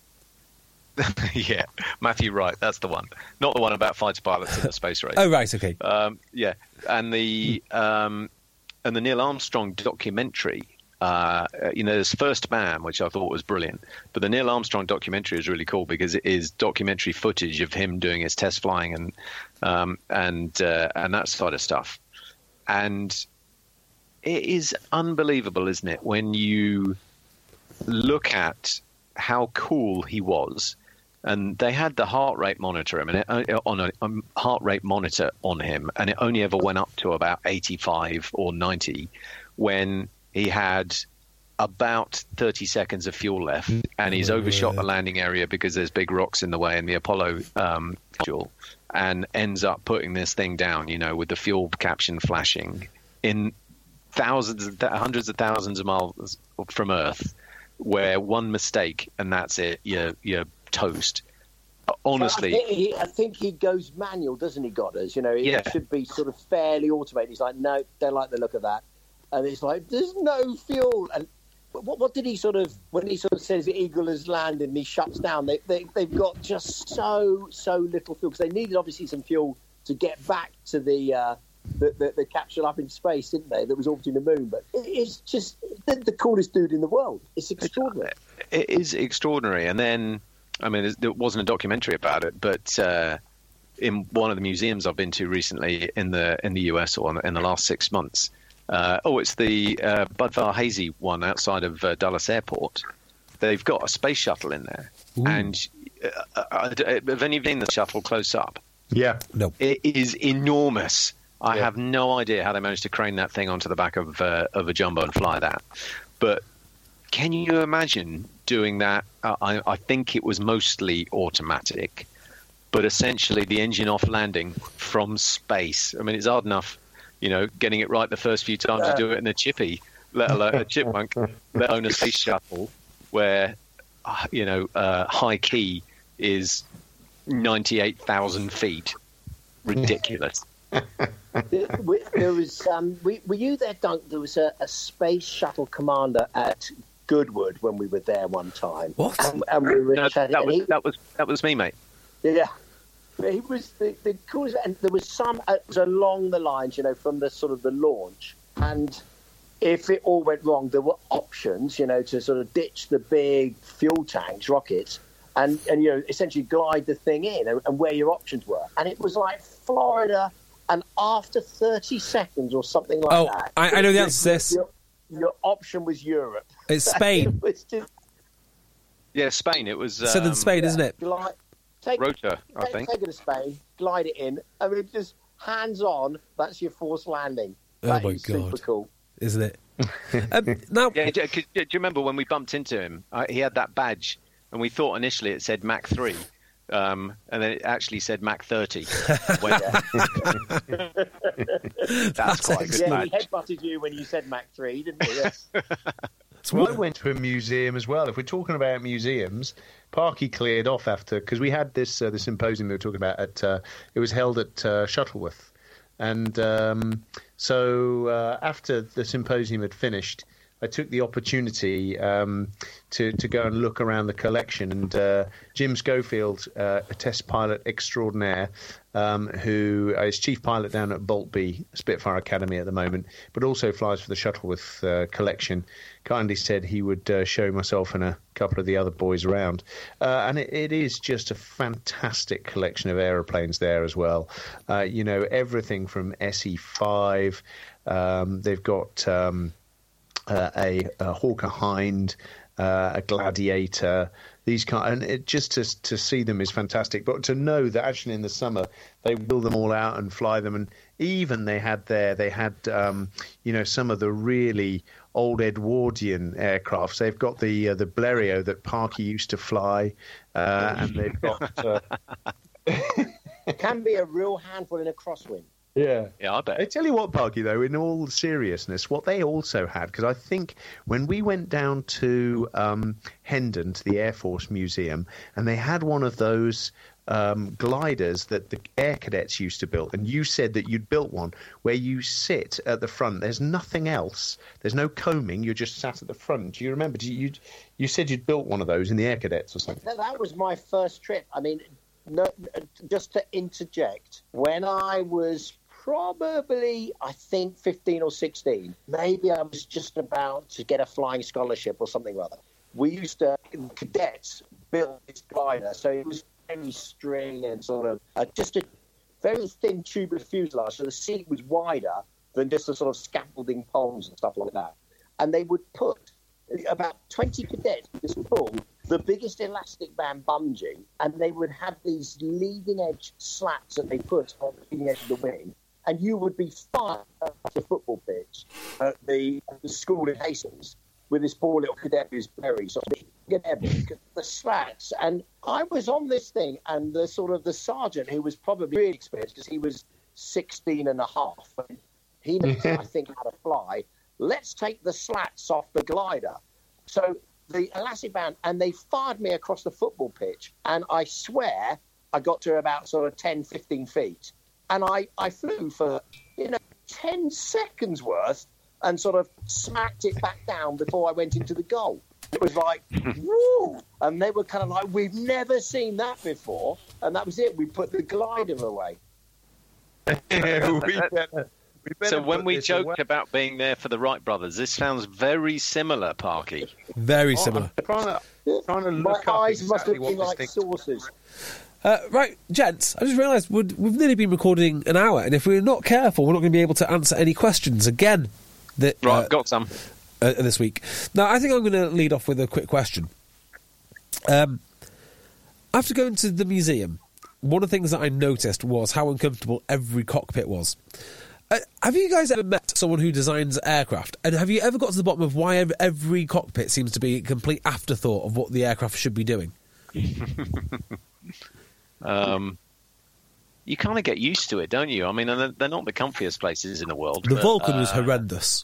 Yeah, Matthew Wright, that's the one. Not the one about fighter pilots in the space race. Oh, right, okay. Yeah, and the Neil Armstrong documentary... there's First Man, which I thought was brilliant, but the Neil Armstrong documentary is really cool because it is documentary footage of him doing his test flying and that sort of stuff. And it is unbelievable, isn't it, when you look at how cool he was. And they had the heart rate monitor on a heart rate monitor on him, and it only ever went up to about 85 or 90 when he had about 30 seconds of fuel left, and he's overshot the landing area because there's big rocks in the way in the Apollo module, and ends up putting this thing down, with the fuel caption flashing in hundreds of thousands of miles from Earth, where one mistake and that's it, you're toast. Honestly, I think he goes manual, doesn't he, Goddard? It should be sort of fairly automated. He's like, no, don't like the look of that. And it's like, there's no fuel. And what did he sort of, when he sort of says the Eagle has landed and he shuts down, they've got just so little fuel, because they needed obviously some fuel to get back to the capsule up in space, didn't they, that was orbiting the moon. But it's just the coolest dude in the world. It's extraordinary. It is extraordinary. And then, there wasn't a documentary about it, but in one of the museums I've been to recently in the US, or in the last 6 months, it's the Bud Varhazy one outside of Dulles Airport. They've got a space shuttle in there. Ooh. And have any of you seen the shuttle close up? Yeah. No. It is enormous. I have no idea how they managed to crane that thing onto the back of a jumbo and fly that. But can you imagine doing that? I think it was mostly automatic, but essentially the engine off landing from space. I mean, it's hard enough, getting it right the first few times you do it in a chippy, let alone a chipmunk, let alone a space shuttle where, high key is 98,000 feet. Ridiculous. There was were you there, Dunk? There was a space shuttle commander at Goodwood when we were there one time. What? And we were chatting, that was me, mate. Yeah, he was the coolest. And there was it was along the lines, from the sort of the launch. And if it all went wrong, there were options, to sort of ditch the big fuel tanks, rockets, and essentially glide the thing in, and where your options were. And it was like Florida, and after 30 seconds or something like that. I know the answer to this. Your option was Europe. It's Spain. Yeah, Spain. It was southern Spain, isn't it? Rota, I think. Take it to Spain, glide it in. I mean, just hands on. That's your forced landing. Oh my God! Super cool, isn't it? Now, do you remember when we bumped into him? He had that badge, and we thought initially it said Mach 3. And then it actually said Mach 30. That's quite good. Yeah, he headbutted you when you said Mach 3, didn't he? Yes. I went to a museum as well. If we're talking about museums, Parky cleared off after, because we had this the symposium we were talking about it was held at Shuttleworth, and so after the symposium had finished, I took the opportunity to go and look around the collection, and Jim Schofield, a test pilot extraordinaire, who is chief pilot down at Boltby Spitfire Academy at the moment, but also flies for the Shuttleworth collection, kindly said he would show myself and a couple of the other boys around. And it is just a fantastic collection of aeroplanes there as well. Everything from SE-5, they've got... a Hawker Hind, a Gladiator, these kind, and just to see them is fantastic. But to know that actually in the summer they wheel them all out and fly them, and even they had some of the really old Edwardian aircrafts. They've got the Blériot that Parky used to fly, and they've got. It can be a real handful in a crosswind. Yeah, I bet. I tell you what, Parky, though, in all seriousness, what they also had, because I think when we went down to Hendon, to the Air Force Museum, and they had one of those gliders that the air cadets used to build, and you said that you'd built one where you sit at the front. There's nothing else. There's no combing. You're just sat at the front. Do you remember? You said you'd built one of those in the air cadets or something. That was my first trip. I mean, no, just to interject, when I was probably, I think, 15 or 16. Maybe I was just about to get a flying scholarship or something or other. We used to, cadets, build this glider. So it was very string and sort of just a very thin tube of fuselage. So the seat was wider than just the sort of scaffolding poles and stuff like that. And they would put about 20 cadets would just pull the biggest elastic band bungee, and they would have these leading edge slats that they put on the leading edge of the wing. And you would be fired at the football pitch at the school in Hastings with this poor little cadet who's very sort of the slats. And I was on this thing, and the sergeant, who was probably really experienced because he was 16 and a half, he knows, I think, how to fly. Let's take the slats off the glider. So the elastic band, and they fired me across the football pitch, and I swear I got to about sort of 10, 15 feet. And I flew for, 10 seconds worth and sort of smacked it back down before I went into the goal. It was like, woo! And they were kind of like, we've never seen that before. And that was it. We put the glider away. So when we joked about being there for the Wright brothers, this sounds very similar, Parky. Very similar. I'm trying to look My up eyes exactly must have what been this like thing... saucers. Right, gents, I just realised we've nearly been recording an hour, and if we're not careful, we're not going to be able to answer any questions again. Got some. This week. Now, I think I'm going to lead off with a quick question. After going to the museum, one of the things that I noticed was how uncomfortable every cockpit was. Have you guys ever met someone who designs aircraft? And have you ever got to the bottom of why every cockpit seems to be a complete afterthought of what the aircraft should be doing? You kind of get used to it, don't you? I mean, they're not the comfiest places in the world. The Vulcan was horrendous.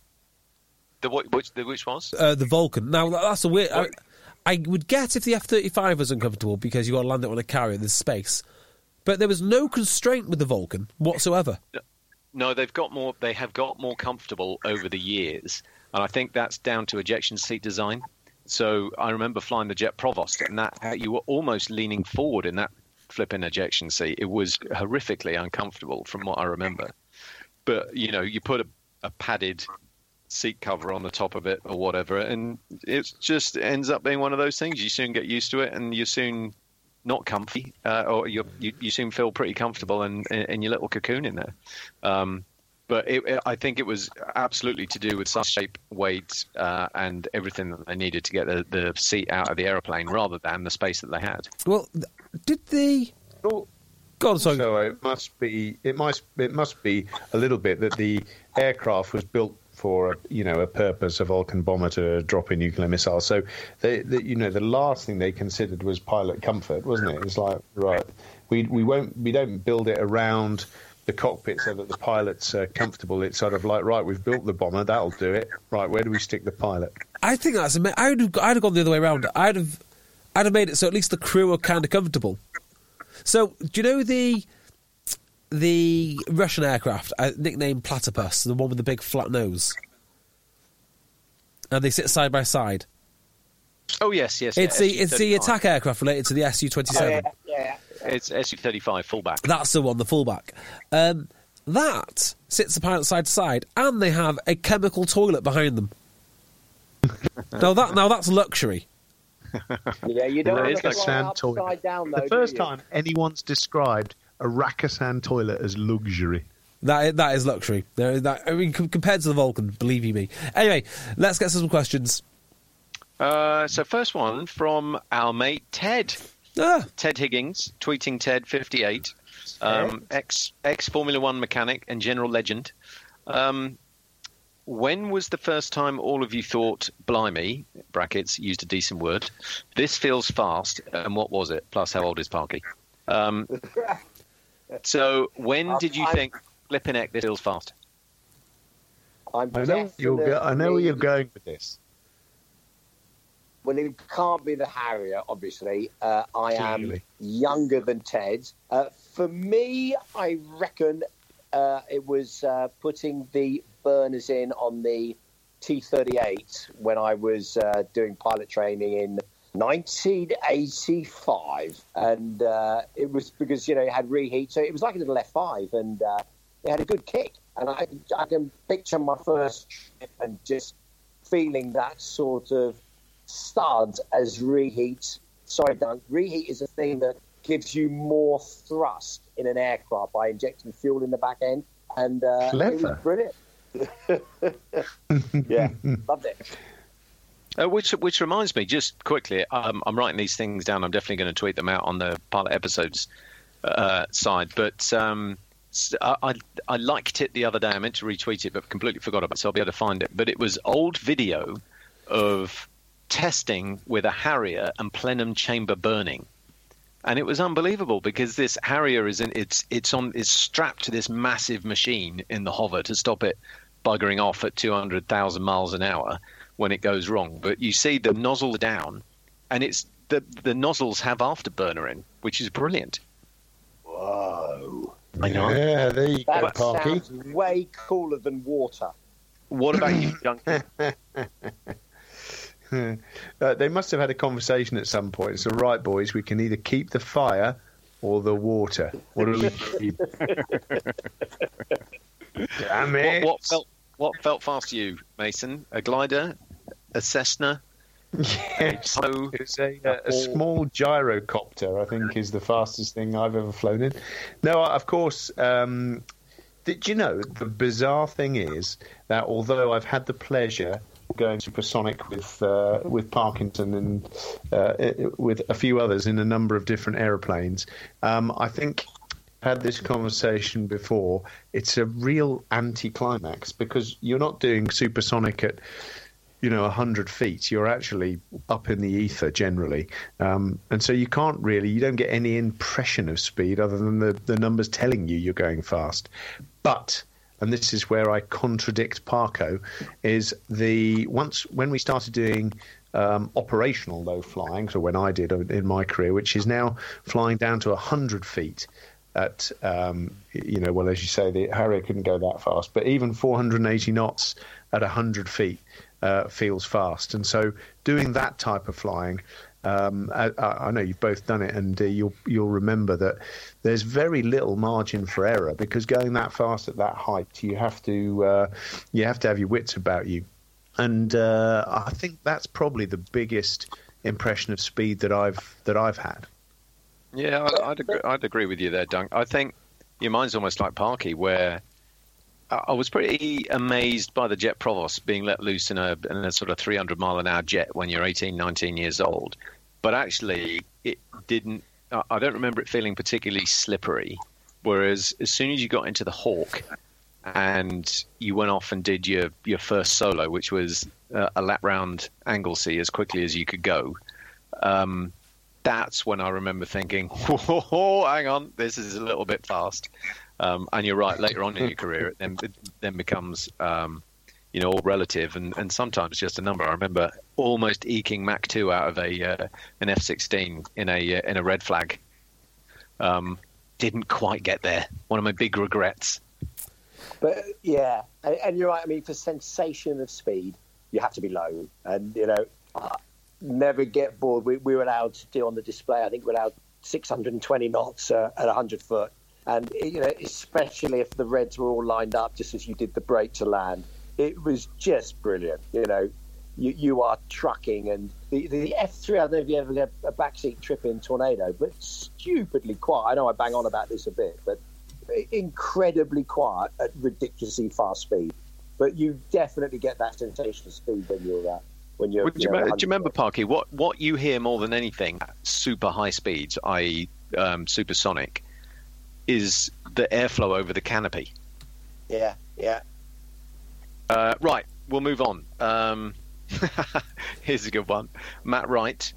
Which was? The Vulcan. Now, that's a weird... I would get if the F-35 was uncomfortable because you got to land it on a carrier, there's space. But there was no constraint with the Vulcan whatsoever. No, they have got more comfortable over the years, and I think that's down to ejection seat design. So I remember flying the Jet Provost, and that you were almost leaning forward in that flipping ejection seat. It was horrifically uncomfortable from what I remember. But you put a padded seat cover on the top of it or whatever, and it just ends up being one of those things. You soon get used to it, and you're soon not comfy, or you soon feel pretty comfortable in your little cocoon in there. But I think it was absolutely to do with size, shape, weight, and everything that they needed to get the seat out of the aeroplane, rather than the space that they had. Well, did the... Oh. Go on, sorry. So it must be a little bit that the aircraft was built for a purpose, a Vulcan bomber to drop in nuclear missiles. So the last thing they considered was pilot comfort, wasn't it? It was like, right, we don't build it around the cockpit so that the pilot's comfortable. It's sort of like, right, we've built the bomber, that'll do it. Right, where do we stick the pilot? I think that's I'd have gone the other way around. I'd have made it so at least the crew are kind of comfortable. So do you know the Russian aircraft, nicknamed Platypus, the one with the big flat nose? And they sit side by side. Oh, yes. It's the attack aircraft related to the Su-27. Yeah. It's Su-35 fullback. That's the one, the fullback. That sits the pilot side to side, and they have a chemical toilet behind them. now that's luxury. Yeah, you don't want to fly Rakuten toilet. upside down, though. The first time anyone's described a Rakuten toilet as luxury. That is luxury. Compared to the Vulcan, believe you me. Anyway, let's get some questions. So first one from our mate Ted. Ted Higgins, tweeting Ted58, ex Formula One mechanic and general legend. When was the first time all of you thought, blimey, brackets, used a decent word, this feels fast, and what was it? Plus, how old is Parky? So when did you think, flipping heck, this feels fast? I know where you're going with this. Well, it can't be the Harrier, obviously. I am younger than Ted. For me, I reckon it was putting the burners in on the T-38 when I was doing pilot training in 1985. And it was because, it had reheat. So it was like a little F5, and it had a good kick. And I can picture my first trip and just feeling that sort of stud as reheat. Sorry, Doug. Reheat is a thing that gives you more thrust in an aircraft by injecting fuel in the back end. And it was brilliant. Yeah, loved it. Which reminds me, just quickly, I'm writing these things down. I'm definitely going to tweet them out on the pilot episodes side. But I liked it the other day. I meant to retweet it, but completely forgot about it, so I'll be able to find it. But it was old video of testing with a Harrier and plenum chamber burning. And it was unbelievable because this Harrier is strapped to this massive machine in the hover to stop it buggering off at 200,000 miles an hour when it goes wrong. But you see the nozzle down, and it's the nozzles have afterburner in, which is brilliant. Whoa! I know. Yeah, there you go, Parky. Sounds way cooler than water. What about you, Duncan? They must have had a conversation at some point. So, right, boys, we can either keep the fire or the water. What do we keep? Damn it! What felt fast to you, Mason? A glider, a Cessna? Yes, it's a small gyrocopter. I think is the fastest thing I've ever flown in. No, of course. Did you know the bizarre thing is that although I've had the pleasure going supersonic with Parkinson and with a few others in a number of different aeroplanes, I think had this conversation before. It's a real anticlimax because you're not doing supersonic at 100 feet. You're actually up in the ether generally, and so you don't get any impression of speed other than the numbers telling you you're going fast. But, and this is where I contradict Parko, is when we started doing operational low flying, so when I did in my career, which is now flying down to 100 feet at, as you say, the Harrier couldn't go that fast, but even 480 knots at 100 feet feels fast. And so doing that type of flying, I know you've both done it, and you'll remember that there's very little margin for error because going that fast at that height, you have to have your wits about you. And I think that's probably the biggest impression of speed that I've had. Yeah, I'd agree with you there, Dunk. I think your mind's almost like Parky, where I was pretty amazed by the Jet Provost being let loose in a sort of 300 mile an hour jet when you're 18, 19 years old. But actually, it didn't. I don't remember it feeling particularly slippery. Whereas as soon as you got into the Hawk and you went off and did your first solo, which was a lap round Anglesey as quickly as you could go, that's when I remember thinking, "Oh, hang on, this is a little bit fast." And you're right. Later on in your career, it then becomes, all relative and sometimes just a number. I remember almost eking Mach 2 out of an F-16 in a red flag. Didn't quite get there. One of my big regrets. But yeah, and you're right. I mean, for sensation of speed, you have to be low, and never get bored. We were allowed to do on the display. I think we're allowed 620 knots at 100 foot. And, especially if the reds were all lined up just as you did the brake to land, it was just brilliant. You are trucking. And the F3, I don't know if you ever get a backseat trip in Tornado, but stupidly quiet. I know I bang on about this a bit, but incredibly quiet at ridiculously fast speed. But you definitely get that sensation of speed when you're do you remember, Parky, what you hear more than anything at super high speeds, i.e. supersonic, is the airflow over the canopy. Yeah. Right, we'll move on. Here's a good one. Matt Wright.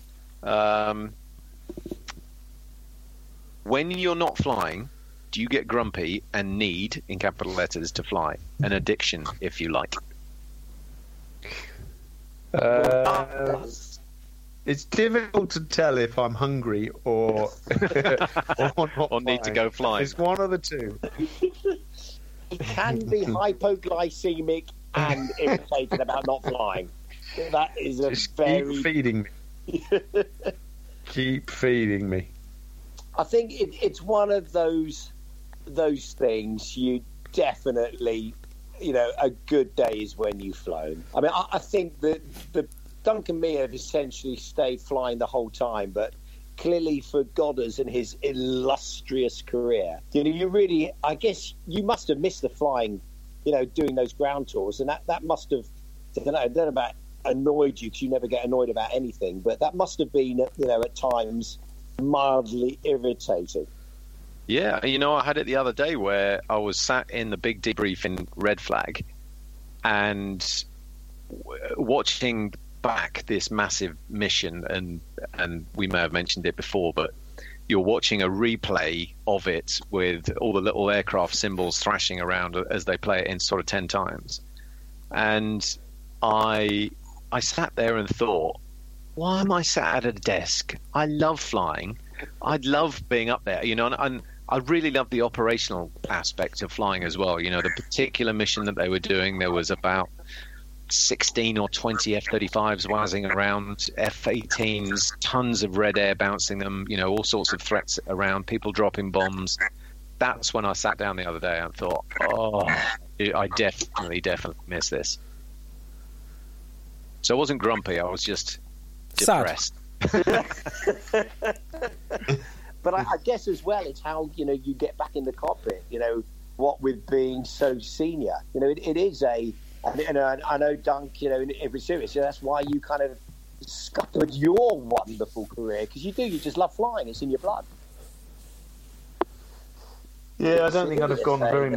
When you're not flying, do you get grumpy and need, in capital letters, to fly? An addiction, if you like. It's difficult to tell if I'm hungry or or need to go flying. It's one of the two. It can be hypoglycemic and irritated about not flying. That is keep feeding me. Keep feeding me. I think it's one of those things you definitely, a good day is when you've flown. I mean, I think that the Duncan Mee have essentially stayed flying the whole time, but clearly for Goddard and his illustrious career, I guess you must have missed the flying, doing those ground tours, and that must have, I don't know about annoyed you because you never get annoyed about anything, but that must have been, at times mildly irritating. Yeah, I had it the other day where I was sat in the big debrief in Red Flag and watching back this massive mission, and we may have mentioned it before, but you're watching a replay of it with all the little aircraft symbols thrashing around as they play it in sort of 10 times. And I sat there and thought, why am I sat at a desk? I love flying. I love being up there, and I really love the operational aspect of flying as well. The particular mission that they were doing, there was about 16 or 20 F-35s whizzing around, F-18s, tons of red air bouncing them, all sorts of threats around, people dropping bombs. That's when I sat down the other day and thought, I definitely miss this. So I wasn't grumpy, I was just depressed. But I guess as well, it's how, you get back in the cockpit, what with being so senior. It is and I know, Dunk, in every series, that's why you kind of scuppered your wonderful career, because you just love flying. It's in your blood. Yeah, I don't think I'd have gone very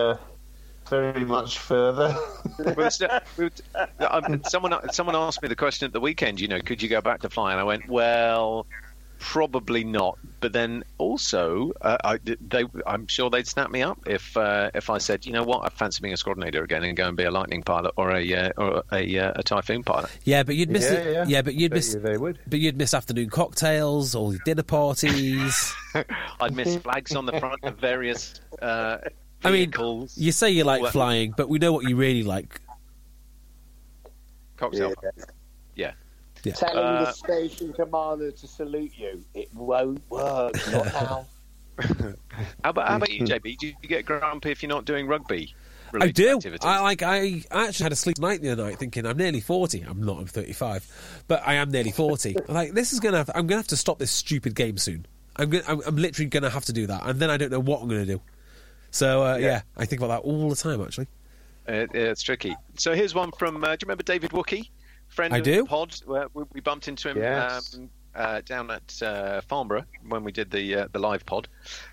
much further. Someone asked me the question at the weekend. Could you go back to flying? I went, well, probably not. But then also, I'm sure they'd snap me up if I said, you know what, I fancy being a squadronator again and go and be a Lightning pilot or a Typhoon pilot. Yeah, but you'd miss it. Yeah, but you'd miss. They would. But you'd miss afternoon cocktails, all your dinner parties. I'd miss flags on the front of various. I mean, vehicles. You say you like flying, but we know what you really like. Cocktail. Yeah. Telling the station commander to salute you. It won't work. Not now. How about you, JB? Do you get grumpy if you're not doing rugby? I do. Activities? I actually had a sleep night the other night thinking I'm nearly 40. I'm not. I'm 35, but I am nearly 40. I'm like, I'm gonna have to stop this stupid game soon. I'm literally gonna have to do that, and then I don't know what I'm gonna do. So I think about that all the time. Actually, it's tricky. So here's one from. Do you remember David Wookey? Friend of the pod, we bumped into him down at Farnborough when we did the live pod,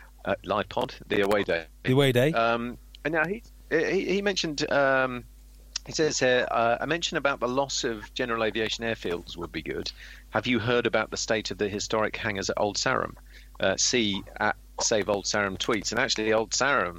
the away day. The away day. And now he mentioned, he says here, a mention about the loss of general aviation airfields would be good. Have you heard about the state of the historic hangars at Old Sarum? See at Save Old Sarum tweets. And actually, Old Sarum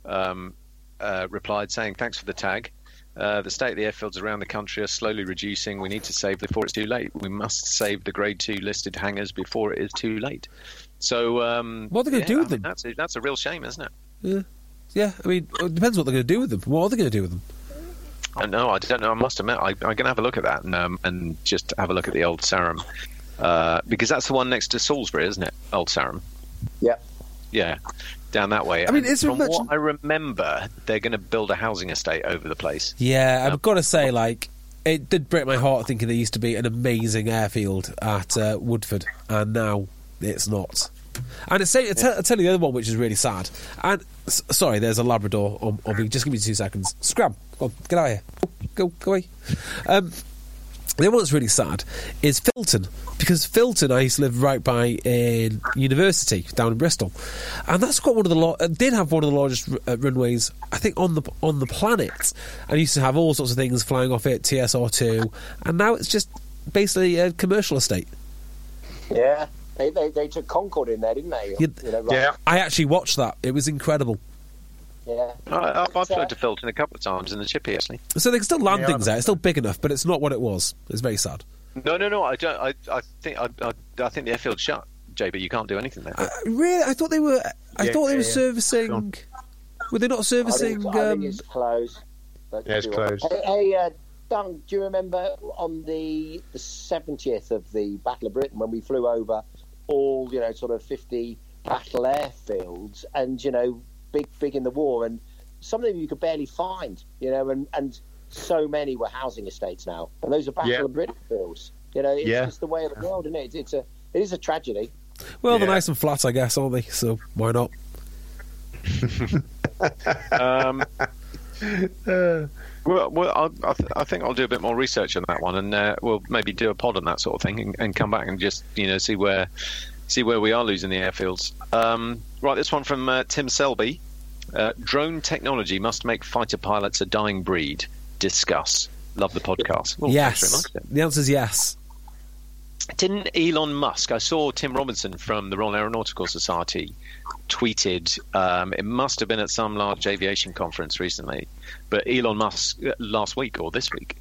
replied saying, thanks for the tag. The state of the airfields around the country are slowly reducing. We need to save before it's too late. We must save the Grade 2 listed hangars before it is too late. So, what are they going to do with them? That's a real shame, isn't it? Yeah. I mean, it depends what they're going to do with them. What are they going to do with them? I don't know. I must admit, I'm going to have a look at that and just have a look at the Old Sarum because that's the one next to Salisbury, isn't it? Old Sarum. Yeah. Yeah. Down that way. I mean, from what I remember, they're going to build a housing estate over the place. Yeah, I've got to say, it did break my heart thinking there used to be an amazing airfield at Woodford, and now it's not. And I'll tell you the other one, which is really sad. And sorry, there's a Labrador on me. Just give me 2 seconds. Scram, go on, get out of here. Go away. The other one that's really sad is Filton, because Filton I used to live right by in university down in Bristol, and that's got did have one of the largest runways I think on the planet, and used to have all sorts of things flying off it, TSR2, and now it's just basically a commercial estate. Yeah, they took Concorde in there, didn't they? Yeah, I actually watched that. It was incredible. Yeah, I've flown to Filton a couple of times in the Chippy actually. So they can still land things there. It's still big enough, but it's not what it was. It's very sad. No. I don't. I think the airfield's shut, JB. You can't do anything there. Really? I thought they were. I thought they were servicing. Were they not servicing? I think it's closed. It's closed. Hey, Don, do you remember on the 70th of the Battle of Britain when we flew over all sort of 50 battle airfields and big in the war, and some of them you could barely find, and so many were housing estates now, and those are Battle of Britain fields. It's the way of the world, isn't it? It is a tragedy. Well, they're nice and flat, I guess, aren't they? So why not? I think I'll do a bit more research on that one, and we'll maybe do a pod on that sort of thing, and come back and just see where we are losing the airfields. Right, this one from Tim Selby. Drone technology must make fighter pilots a dying breed. Discuss. Love the podcast. Well, yes. Thanks very much. The answer is yes. Didn't Elon Musk, I saw Tim Robinson from the Royal Aeronautical Society tweeted, it must have been at some large aviation conference recently, but Elon Musk last week or this week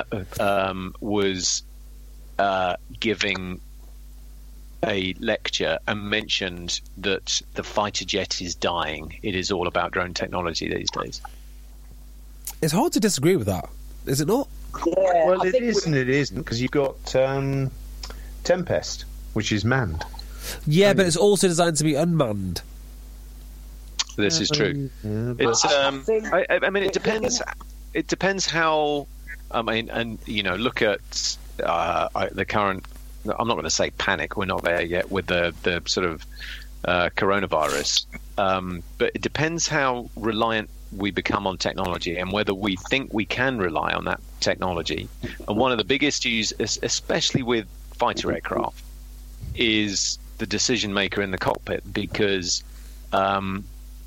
was giving a lecture and mentioned that the fighter jet is dying. It is all about drone technology these days. It's hard to disagree with that, is it not? Yeah, well, it is and it isn't, because you've got Tempest, which is manned. Yeah, but it's also designed to be unmanned. This is true. It's. I mean, it depends. It depends how. I mean, and look at the current. I'm not going to say panic. We're not there yet with the sort of coronavirus. But it depends how reliant we become on technology and whether we think we can rely on that technology. And one of the big issues, especially with fighter aircraft, is the decision maker in the cockpit, because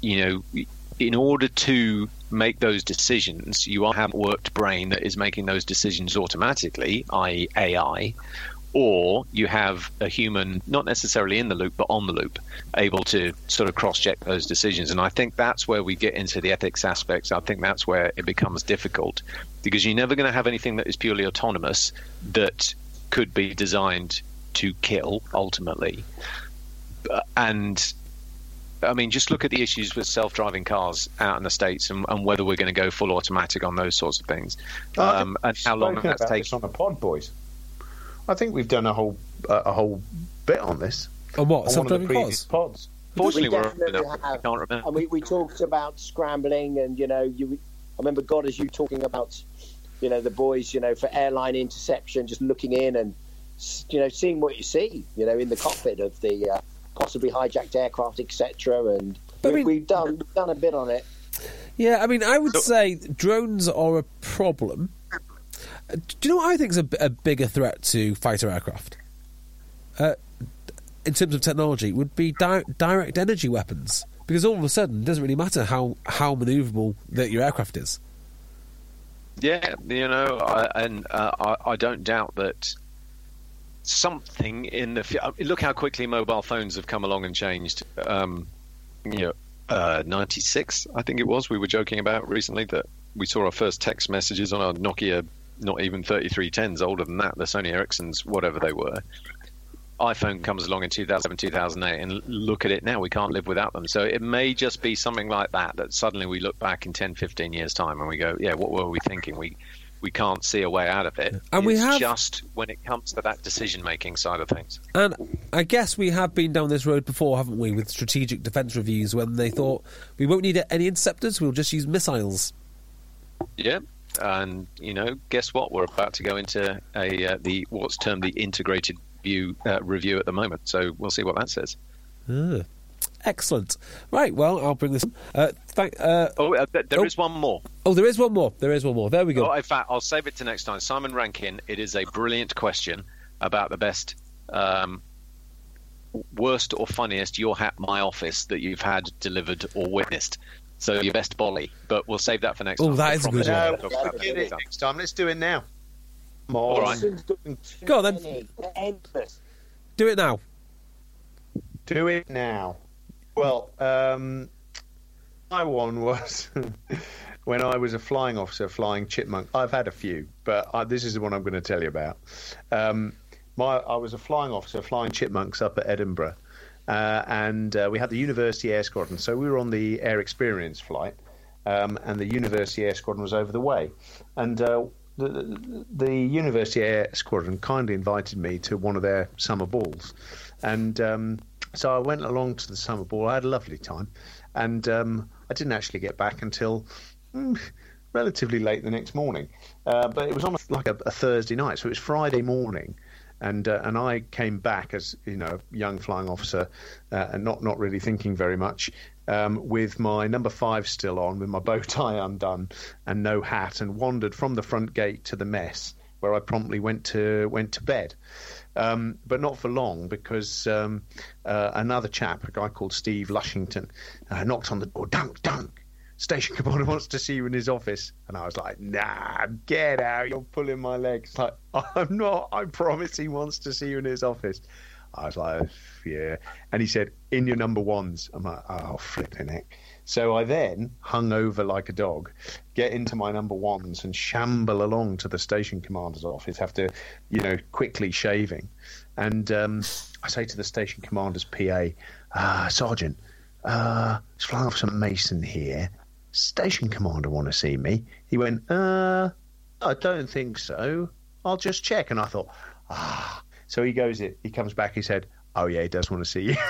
in order to make those decisions, you have a worked brain that is making those decisions automatically, i.e. AI, or you have a human, not necessarily in the loop, but on the loop, able to sort of cross-check those decisions. And I think that's where we get into the ethics aspects. I think that's where it becomes difficult, because you're never going to have anything that is purely autonomous that could be designed to kill, ultimately. And I mean, just look at the issues with self-driving cars out in the States and whether we're going to go full automatic on those sorts of things, and how long that's taken. On the pod, boys. I think we've done a whole bit on this. On what? On Self-driving previous pods. Fortunately, I can't remember. And we talked about scrambling, and I remember, God, as you talking about, the boys, for airline interception, just looking in and seeing what you see, in the cockpit of the possibly hijacked aircraft, etc. And we've done a bit on it. Yeah, I mean, I would say drones are a problem. Do you know what I think is a bigger threat to fighter aircraft? In terms of technology, would be direct energy weapons. Because all of a sudden, it doesn't really matter how manoeuvrable that your aircraft is. Yeah, I don't doubt that something in the... Look how quickly mobile phones have come along and changed. 96, I think it was, we were joking about recently that we saw our first text messages on our Nokia, not even 3310s, older than that, the Sony Ericssons, whatever they were. iPhone comes along in 2007, 2008, and look at it now. We can't live without them. So it may just be something like that suddenly we look back in 10, 15 years' time and we go, yeah, what were we thinking? We can't see a way out of it. And it's just when it comes to that decision-making side of things. And I guess we have been down this road before, haven't we, with strategic defence reviews when they thought we won't need any interceptors, we'll just use missiles. Yeah. And, guess what? We're about to go into what's termed the integrated review at the moment. So we'll see what that says. Excellent. Right, well, I'll bring this on. There is one more. Oh, there is one more. There we go. Oh, in fact, I'll save it to next time. Simon Rankin, it is a brilliant question about the best, worst or funniest Your Hat, My Office that you've had delivered or witnessed. So your best bolly. But we'll save that for next time. Oh, that is a good one. We'll get it next time. Let's do it now. All right. Go on, then. Do it now. Do it now. Well, my one was when I was a flying officer flying Chipmunk. I've had a few, but this is the one I'm going to tell you about. I was a flying officer flying Chipmunks up at Edinburgh, and we had the University Air Squadron. So we were on the Air Experience flight, and the University Air Squadron was over the way. And the University Air Squadron kindly invited me to one of their summer balls. And so I went along to the summer ball. I had a lovely time. And I didn't actually get back until relatively late the next morning. But it was on a Thursday night, so it was Friday morning. And I came back as a young flying officer, and not really thinking very much, with my number 5 still on, with my bow tie undone, and no hat, and wandered from the front gate to the mess, where I promptly went to bed, but not for long, because another chap, a guy called Steve Lushington, knocked on the door. Dunk, dunk. Station commander wants to see you in his office. And I was like, nah, get out, you're pulling my legs. Like, I'm not, I promise he wants to see you in his office. I was like, yeah. And he said, in your number 1s. I'm like, oh, flipping heck. So I then hung over like a dog, get into my number 1s and shamble along to the station commander's office after, quickly shaving. And I say to the station commander's PA, Sergeant, it's Flying Officer Mason here. Station commander want to see me. He went, I don't think so. I'll just check. And I thought, So he comes back, he said, oh yeah, he does want to see you.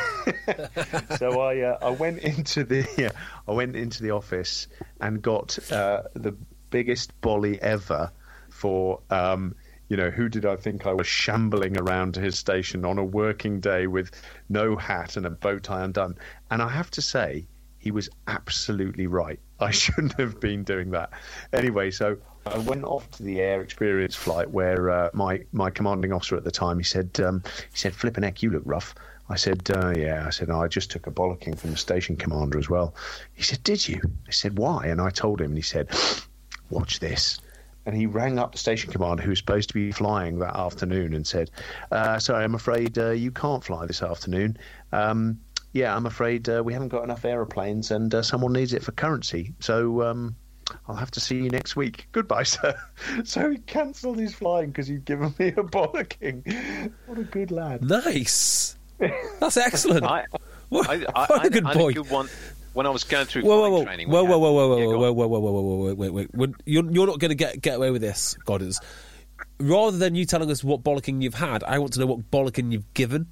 So I went into the office and got the biggest bolly ever for who did I think I was shambling around to his station on a working day with no hat and a bow tie undone. And I have to say, he was absolutely right. I shouldn't have been doing that. Anyway, so I went off to the Air Experience flight where my commanding officer at the time, he said, flippin' heck, you look rough. I said, yeah. I said, I just took a bollocking from the station commander as well. He said, did you? I said, why? And I told him, and he said, watch this. And he rang up the station commander, who was supposed to be flying that afternoon, and said, sorry, I'm afraid you can't fly this afternoon. Yeah, I'm afraid we haven't got enough aeroplanes, and someone needs it for currency. So I'll have to see you next week. Goodbye, sir. So he cancelled his flying because he'd given me a bollocking. What a good lad. Nice. That's excellent. What a good boy. I had a good one when I was going through flying training. Wait. You're not going to get away with this, Godders. Rather than you telling us what bollocking you've had, I want to know what bollocking you've given.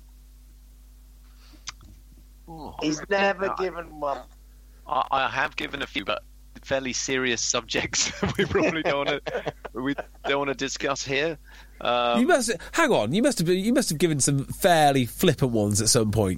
He's never given one. I have given a few, but fairly serious subjects we probably don't want to discuss here. You must hang on. You must have given some fairly flippant ones at some point.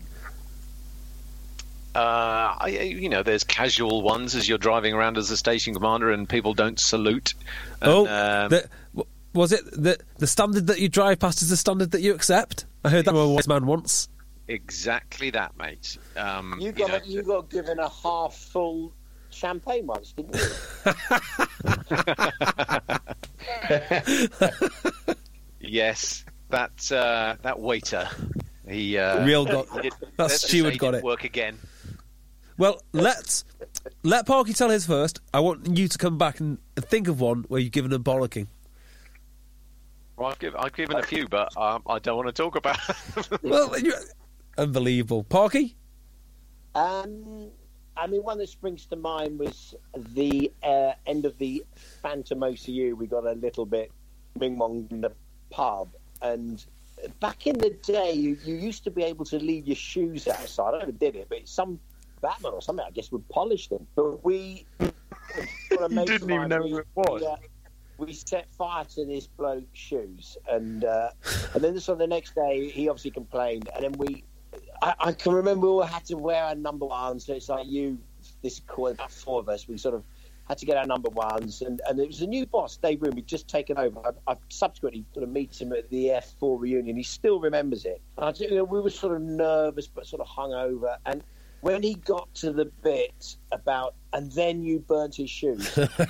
There's casual ones as you're driving around as a station commander and people don't salute. And, was it the standard that you drive past is the standard that you accept? I heard that from a wise man once. Exactly that, mate. You got given a half full champagne once, didn't you? Yes, that waiter. He that steward got it. Work again. Well, let Parky tell his first. I want you to come back and think of one where you've given a bollocking. Well, I've given a few, but I don't want to talk about them. Well, unbelievable. Parky? One that springs to mind was the end of the Phantom OCU. We got a little bit ming-mong in the pub, and back in the day, you used to be able to leave your shoes outside. I never did it, but some Batman or something, I guess, would polish them. But we didn't even know who it was. We set fire to this bloke's shoes, and then the next day he obviously complained, and then I can remember we all had to wear our number ones. So it's like about four of us. We sort of had to get our number ones, and it was a new boss, Dave Room. He'd just taken over. I've subsequently sort of met him at the F4 reunion. He still remembers it. And we were sort of nervous, but sort of hungover. And when he got to the bit about, and then you burnt his shoes,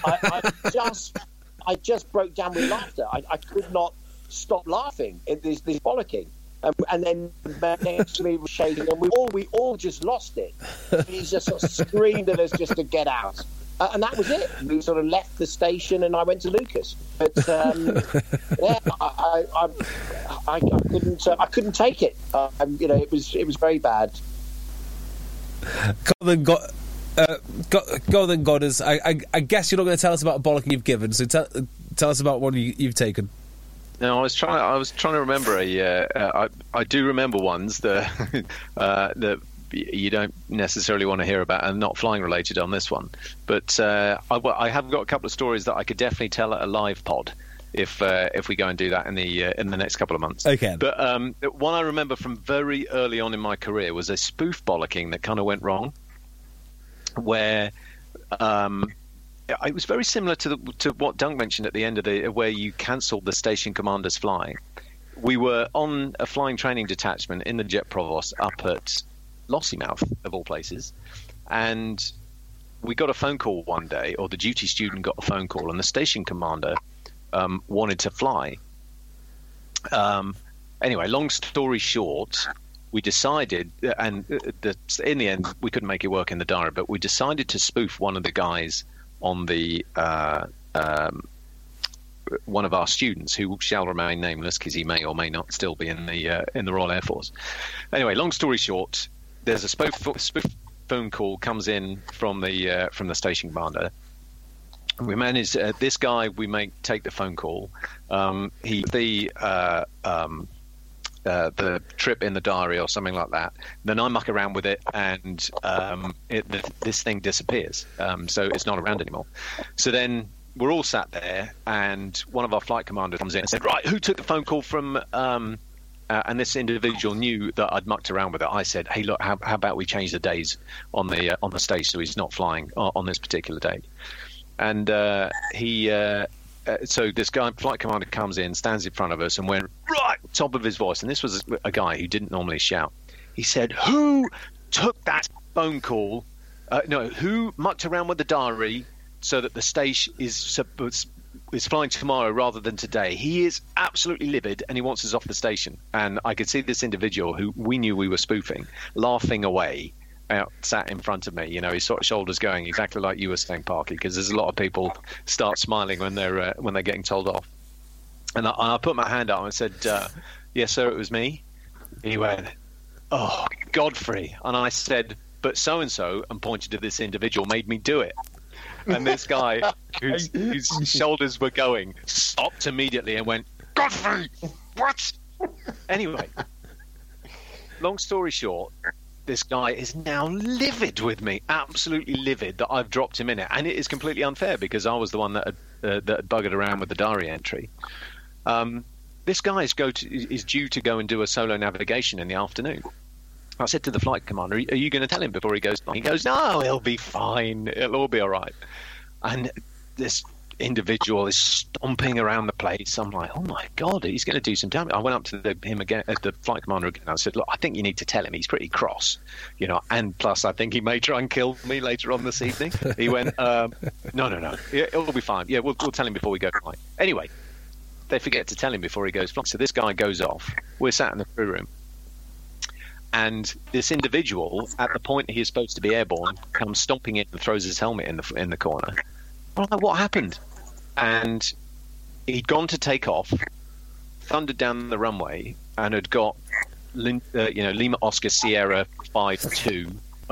I just broke down with laughter. I could not stop laughing at this bollocking. And then next to me was shaking, and we all just lost it. He just sort of screamed at us just to get out, and that was it. We sort of left the station, and I went to Lucas. But yeah, I couldn't take it. It was very bad. Go then, Godders. I guess you're not going to tell us about a bollocking you've given. So tell us about one you've taken. No, I was trying to remember I do remember ones that you don't necessarily want to hear about, and not flying related on this one. But I have got a couple of stories that I could definitely tell at a live pod if we go and do that in the next couple of months. Okay. But one I remember from very early on in my career was a spoof bollocking that kind of went wrong, where it was very similar to what Dunk mentioned at the end of where you cancelled the station commander's flying. We were on a flying training detachment in the Jet Provost up at Lossiemouth, of all places, and we got a phone call one day, or the duty student got a phone call, and the station commander wanted to fly. Anyway, long story short, we decided, and in the end we couldn't make it work in the diary, but we decided to spoof one of the guys on the one of our students, who shall remain nameless because he may or may not still be in the Royal Air Force. Anyway, long story short, there's a spoof phone call comes in from the station commander. We managed this guy. We take the phone call. The trip in the diary or something like that. Then I muck around with it, and this thing disappears. So it's not around anymore. So then we're all sat there, and one of our flight commanders comes in and said, "Right, who took the phone call from?" And this individual knew that I'd mucked around with it. I said, "Hey, look, how about we change the days on the stage so he's not flying on this particular date?" And so this guy, flight commander, comes in, stands in front of us, and went right top of his voice. And this was a guy who didn't normally shout. He said, who took that phone call? Who mucked around with the diary so that the stage is flying tomorrow rather than today? He is absolutely livid, and he wants us off the station. And I could see this individual who we knew we were spoofing, laughing away, sat in front of me. You know, his sort of shoulders going exactly like you were saying, Parky, because there's a lot of people start smiling when they're getting told off. And I put my hand up and I said, "Yes, sir, it was me." He went, "Oh, Godfrey," and I said, "But so and so," and pointed to this individual, made me do it. And this guy, whose shoulders were going, stopped immediately and went, "Godfrey, what?" Anyway, long story short, this guy is now livid with me, absolutely livid that I've dropped him in it, and it is completely unfair because I was the one that had buggered around with the diary entry. This guy is due to go and do a solo navigation in the afternoon. I said to the flight commander, "Are you going to tell him before he goes?" He goes, "No, he'll be fine. It'll all be all right." And this individual is stomping around the place. I'm like, "Oh my God, he's going to do some damage." I went up to the flight commander again. I said, "Look, I think you need to tell him. He's pretty cross, you know, and plus I think he may try and kill me later on this evening." He went, No. It'll be fine. Yeah, we'll tell him before we go flying." Anyway, they forget to tell him before he goes flying. So this guy goes off. We're sat in the crew room. And this individual, at the point he is supposed to be airborne, comes stomping in and throws his helmet in the corner. I'm like, "What happened?" And he'd gone to take off, thundered down the runway, and had got Lima Oscar Sierra 5-2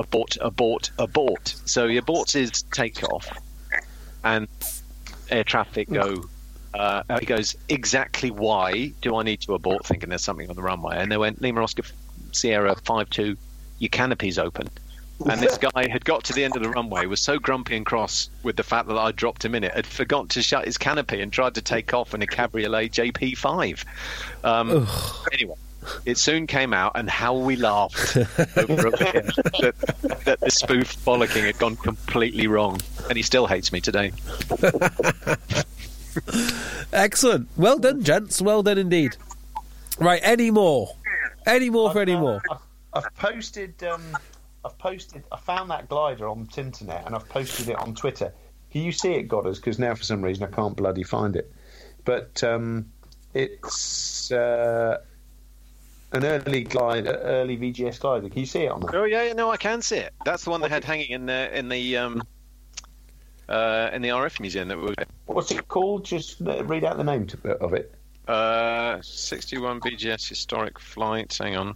abort. So he aborts his takeoff, and air traffic go. He goes, "Exactly why do I need to abort?" Thinking there's something on the runway, and they went, "Lima Oscar Sierra 5-2, your canopy's open." And this guy had got to the end of the runway, was so grumpy and cross with the fact that I dropped him in it, had forgotten to shut his canopy and tried to take off in a Cabriolet JP5. Anyway, it soon came out, and how we laughed over that the spoof bollocking had gone completely wrong, and he still hates me today. Excellent. Well done, gents. Well done indeed. Right, any more? Any more? I've posted. I found that glider on Tinternet, and I've posted it on Twitter. Can you see it, Godders? Because now, for some reason, I can't bloody find it. But it's an early VGS glider. Can you see it on there? Oh yeah, no, I can see it. That's the one they had hanging in the RF museum. What's it called? Just read out the name of it. 61 BGS historic flight. Hang on.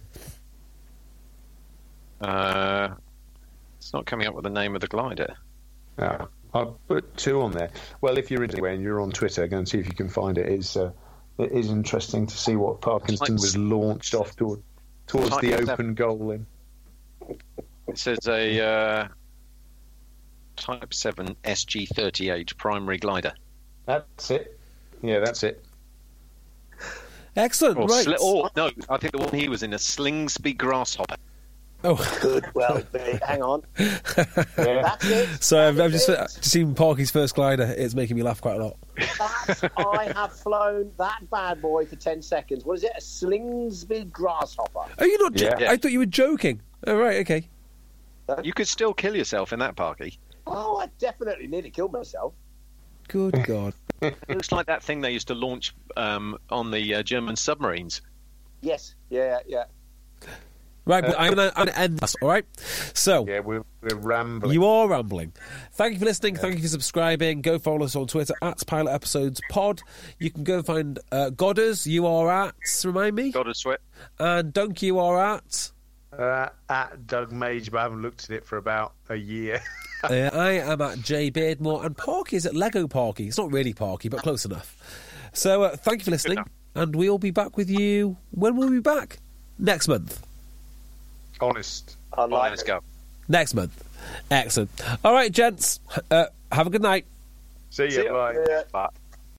It's not coming up with the name of the glider. Oh, I'll put 2 on there. Well, if you're anywhere and you're on Twitter, go and see if you can find it. It is interesting to see what Parkinson was launched off towards the open goal in. It says a Type 7 SG-38 primary glider. That's it. Yeah, that's it. Excellent. Right. No, I think the one he was in, a Slingsby Grasshopper. Oh, could well be. Hang on. That's it. So I've just seen Parky's first glider. It's making me laugh quite a lot. I have flown that bad boy for 10 seconds. What is it? A Slingsby Grasshopper. Are you not? I thought you were joking. Oh, right. Okay. You could still kill yourself in that, Parky. Oh, I definitely nearly killed myself. Good God. It looks like that thing they used to launch on the German submarines. Yes. Yeah. Right, but I'm going to end this, all right? So, yeah, we're rambling. You are rambling. Thank you for listening. Thank you for subscribing. Go follow us on Twitter at Pilot Episodes Pod. You can go and find Godders. You are at, remind me? Godders Sweat. And Dunk, you are at? At Doug Mage, but I haven't looked at it for about a year. I am at J Beardmore, and Parky is at Lego Parky. It's not really Parky, but close enough. So thank you for listening, and we'll be back with you. When will we be back? Next month. Honest. Let's go. Next month. Excellent. All right, gents. Have a good night. See you. Bye. Bye.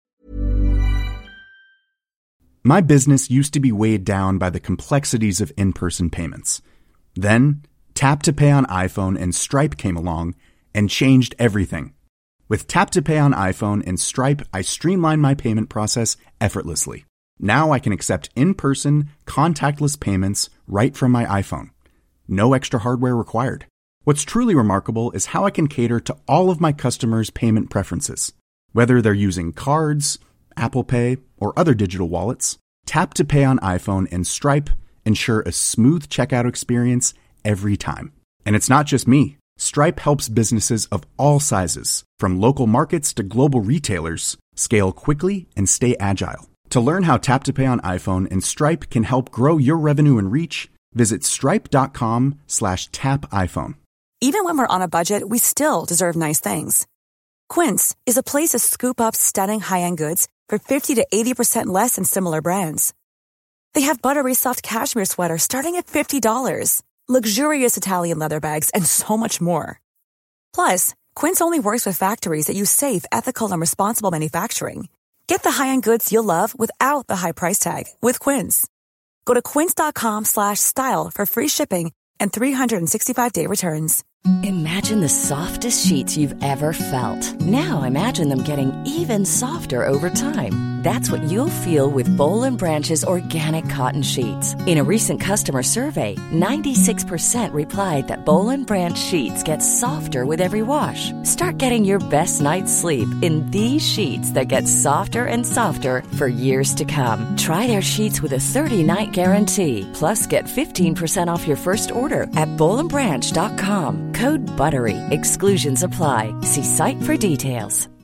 My business used to be weighed down by the complexities of in-person payments. Then, Tap to Pay on iPhone and Stripe came along and changed everything. With Tap to Pay on iPhone and Stripe, I streamlined my payment process effortlessly. Now I can accept in-person, contactless payments right from my iPhone. no extra hardware required. What's truly remarkable is how I can cater to all of my customers' payment preferences. Whether they're using cards, Apple Pay, or other digital wallets, Tap to Pay on iPhone and Stripe ensure a smooth checkout experience every time. And it's not just me. Stripe helps businesses of all sizes, from local markets to global retailers, scale quickly and stay agile. To learn how Tap to Pay on iPhone and Stripe can help grow your revenue and reach, visit stripe.com/tapiphone. Even when we're on a budget, we still deserve nice things. Quince is a place to scoop up stunning high-end goods for 50 to 80% less than similar brands. They have buttery soft cashmere sweaters starting at $50, luxurious Italian leather bags, and so much more. Plus, Quince only works with factories that use safe, ethical, and responsible manufacturing. Get the high-end goods you'll love without the high price tag with Quince. Go to quince.com/style for free shipping and 365-day returns. Imagine the softest sheets you've ever felt. Now imagine them getting even softer over time. That's what you'll feel with Boll & Branch's organic cotton sheets. In a recent customer survey, 96% replied that Boll & Branch sheets get softer with every wash. Start getting your best night's sleep in these sheets that get softer and softer for years to come. Try their sheets with a 30-night guarantee. Plus, get 15% off your first order at bollandbranch.com. Code BUTTERY. Exclusions apply. See site for details.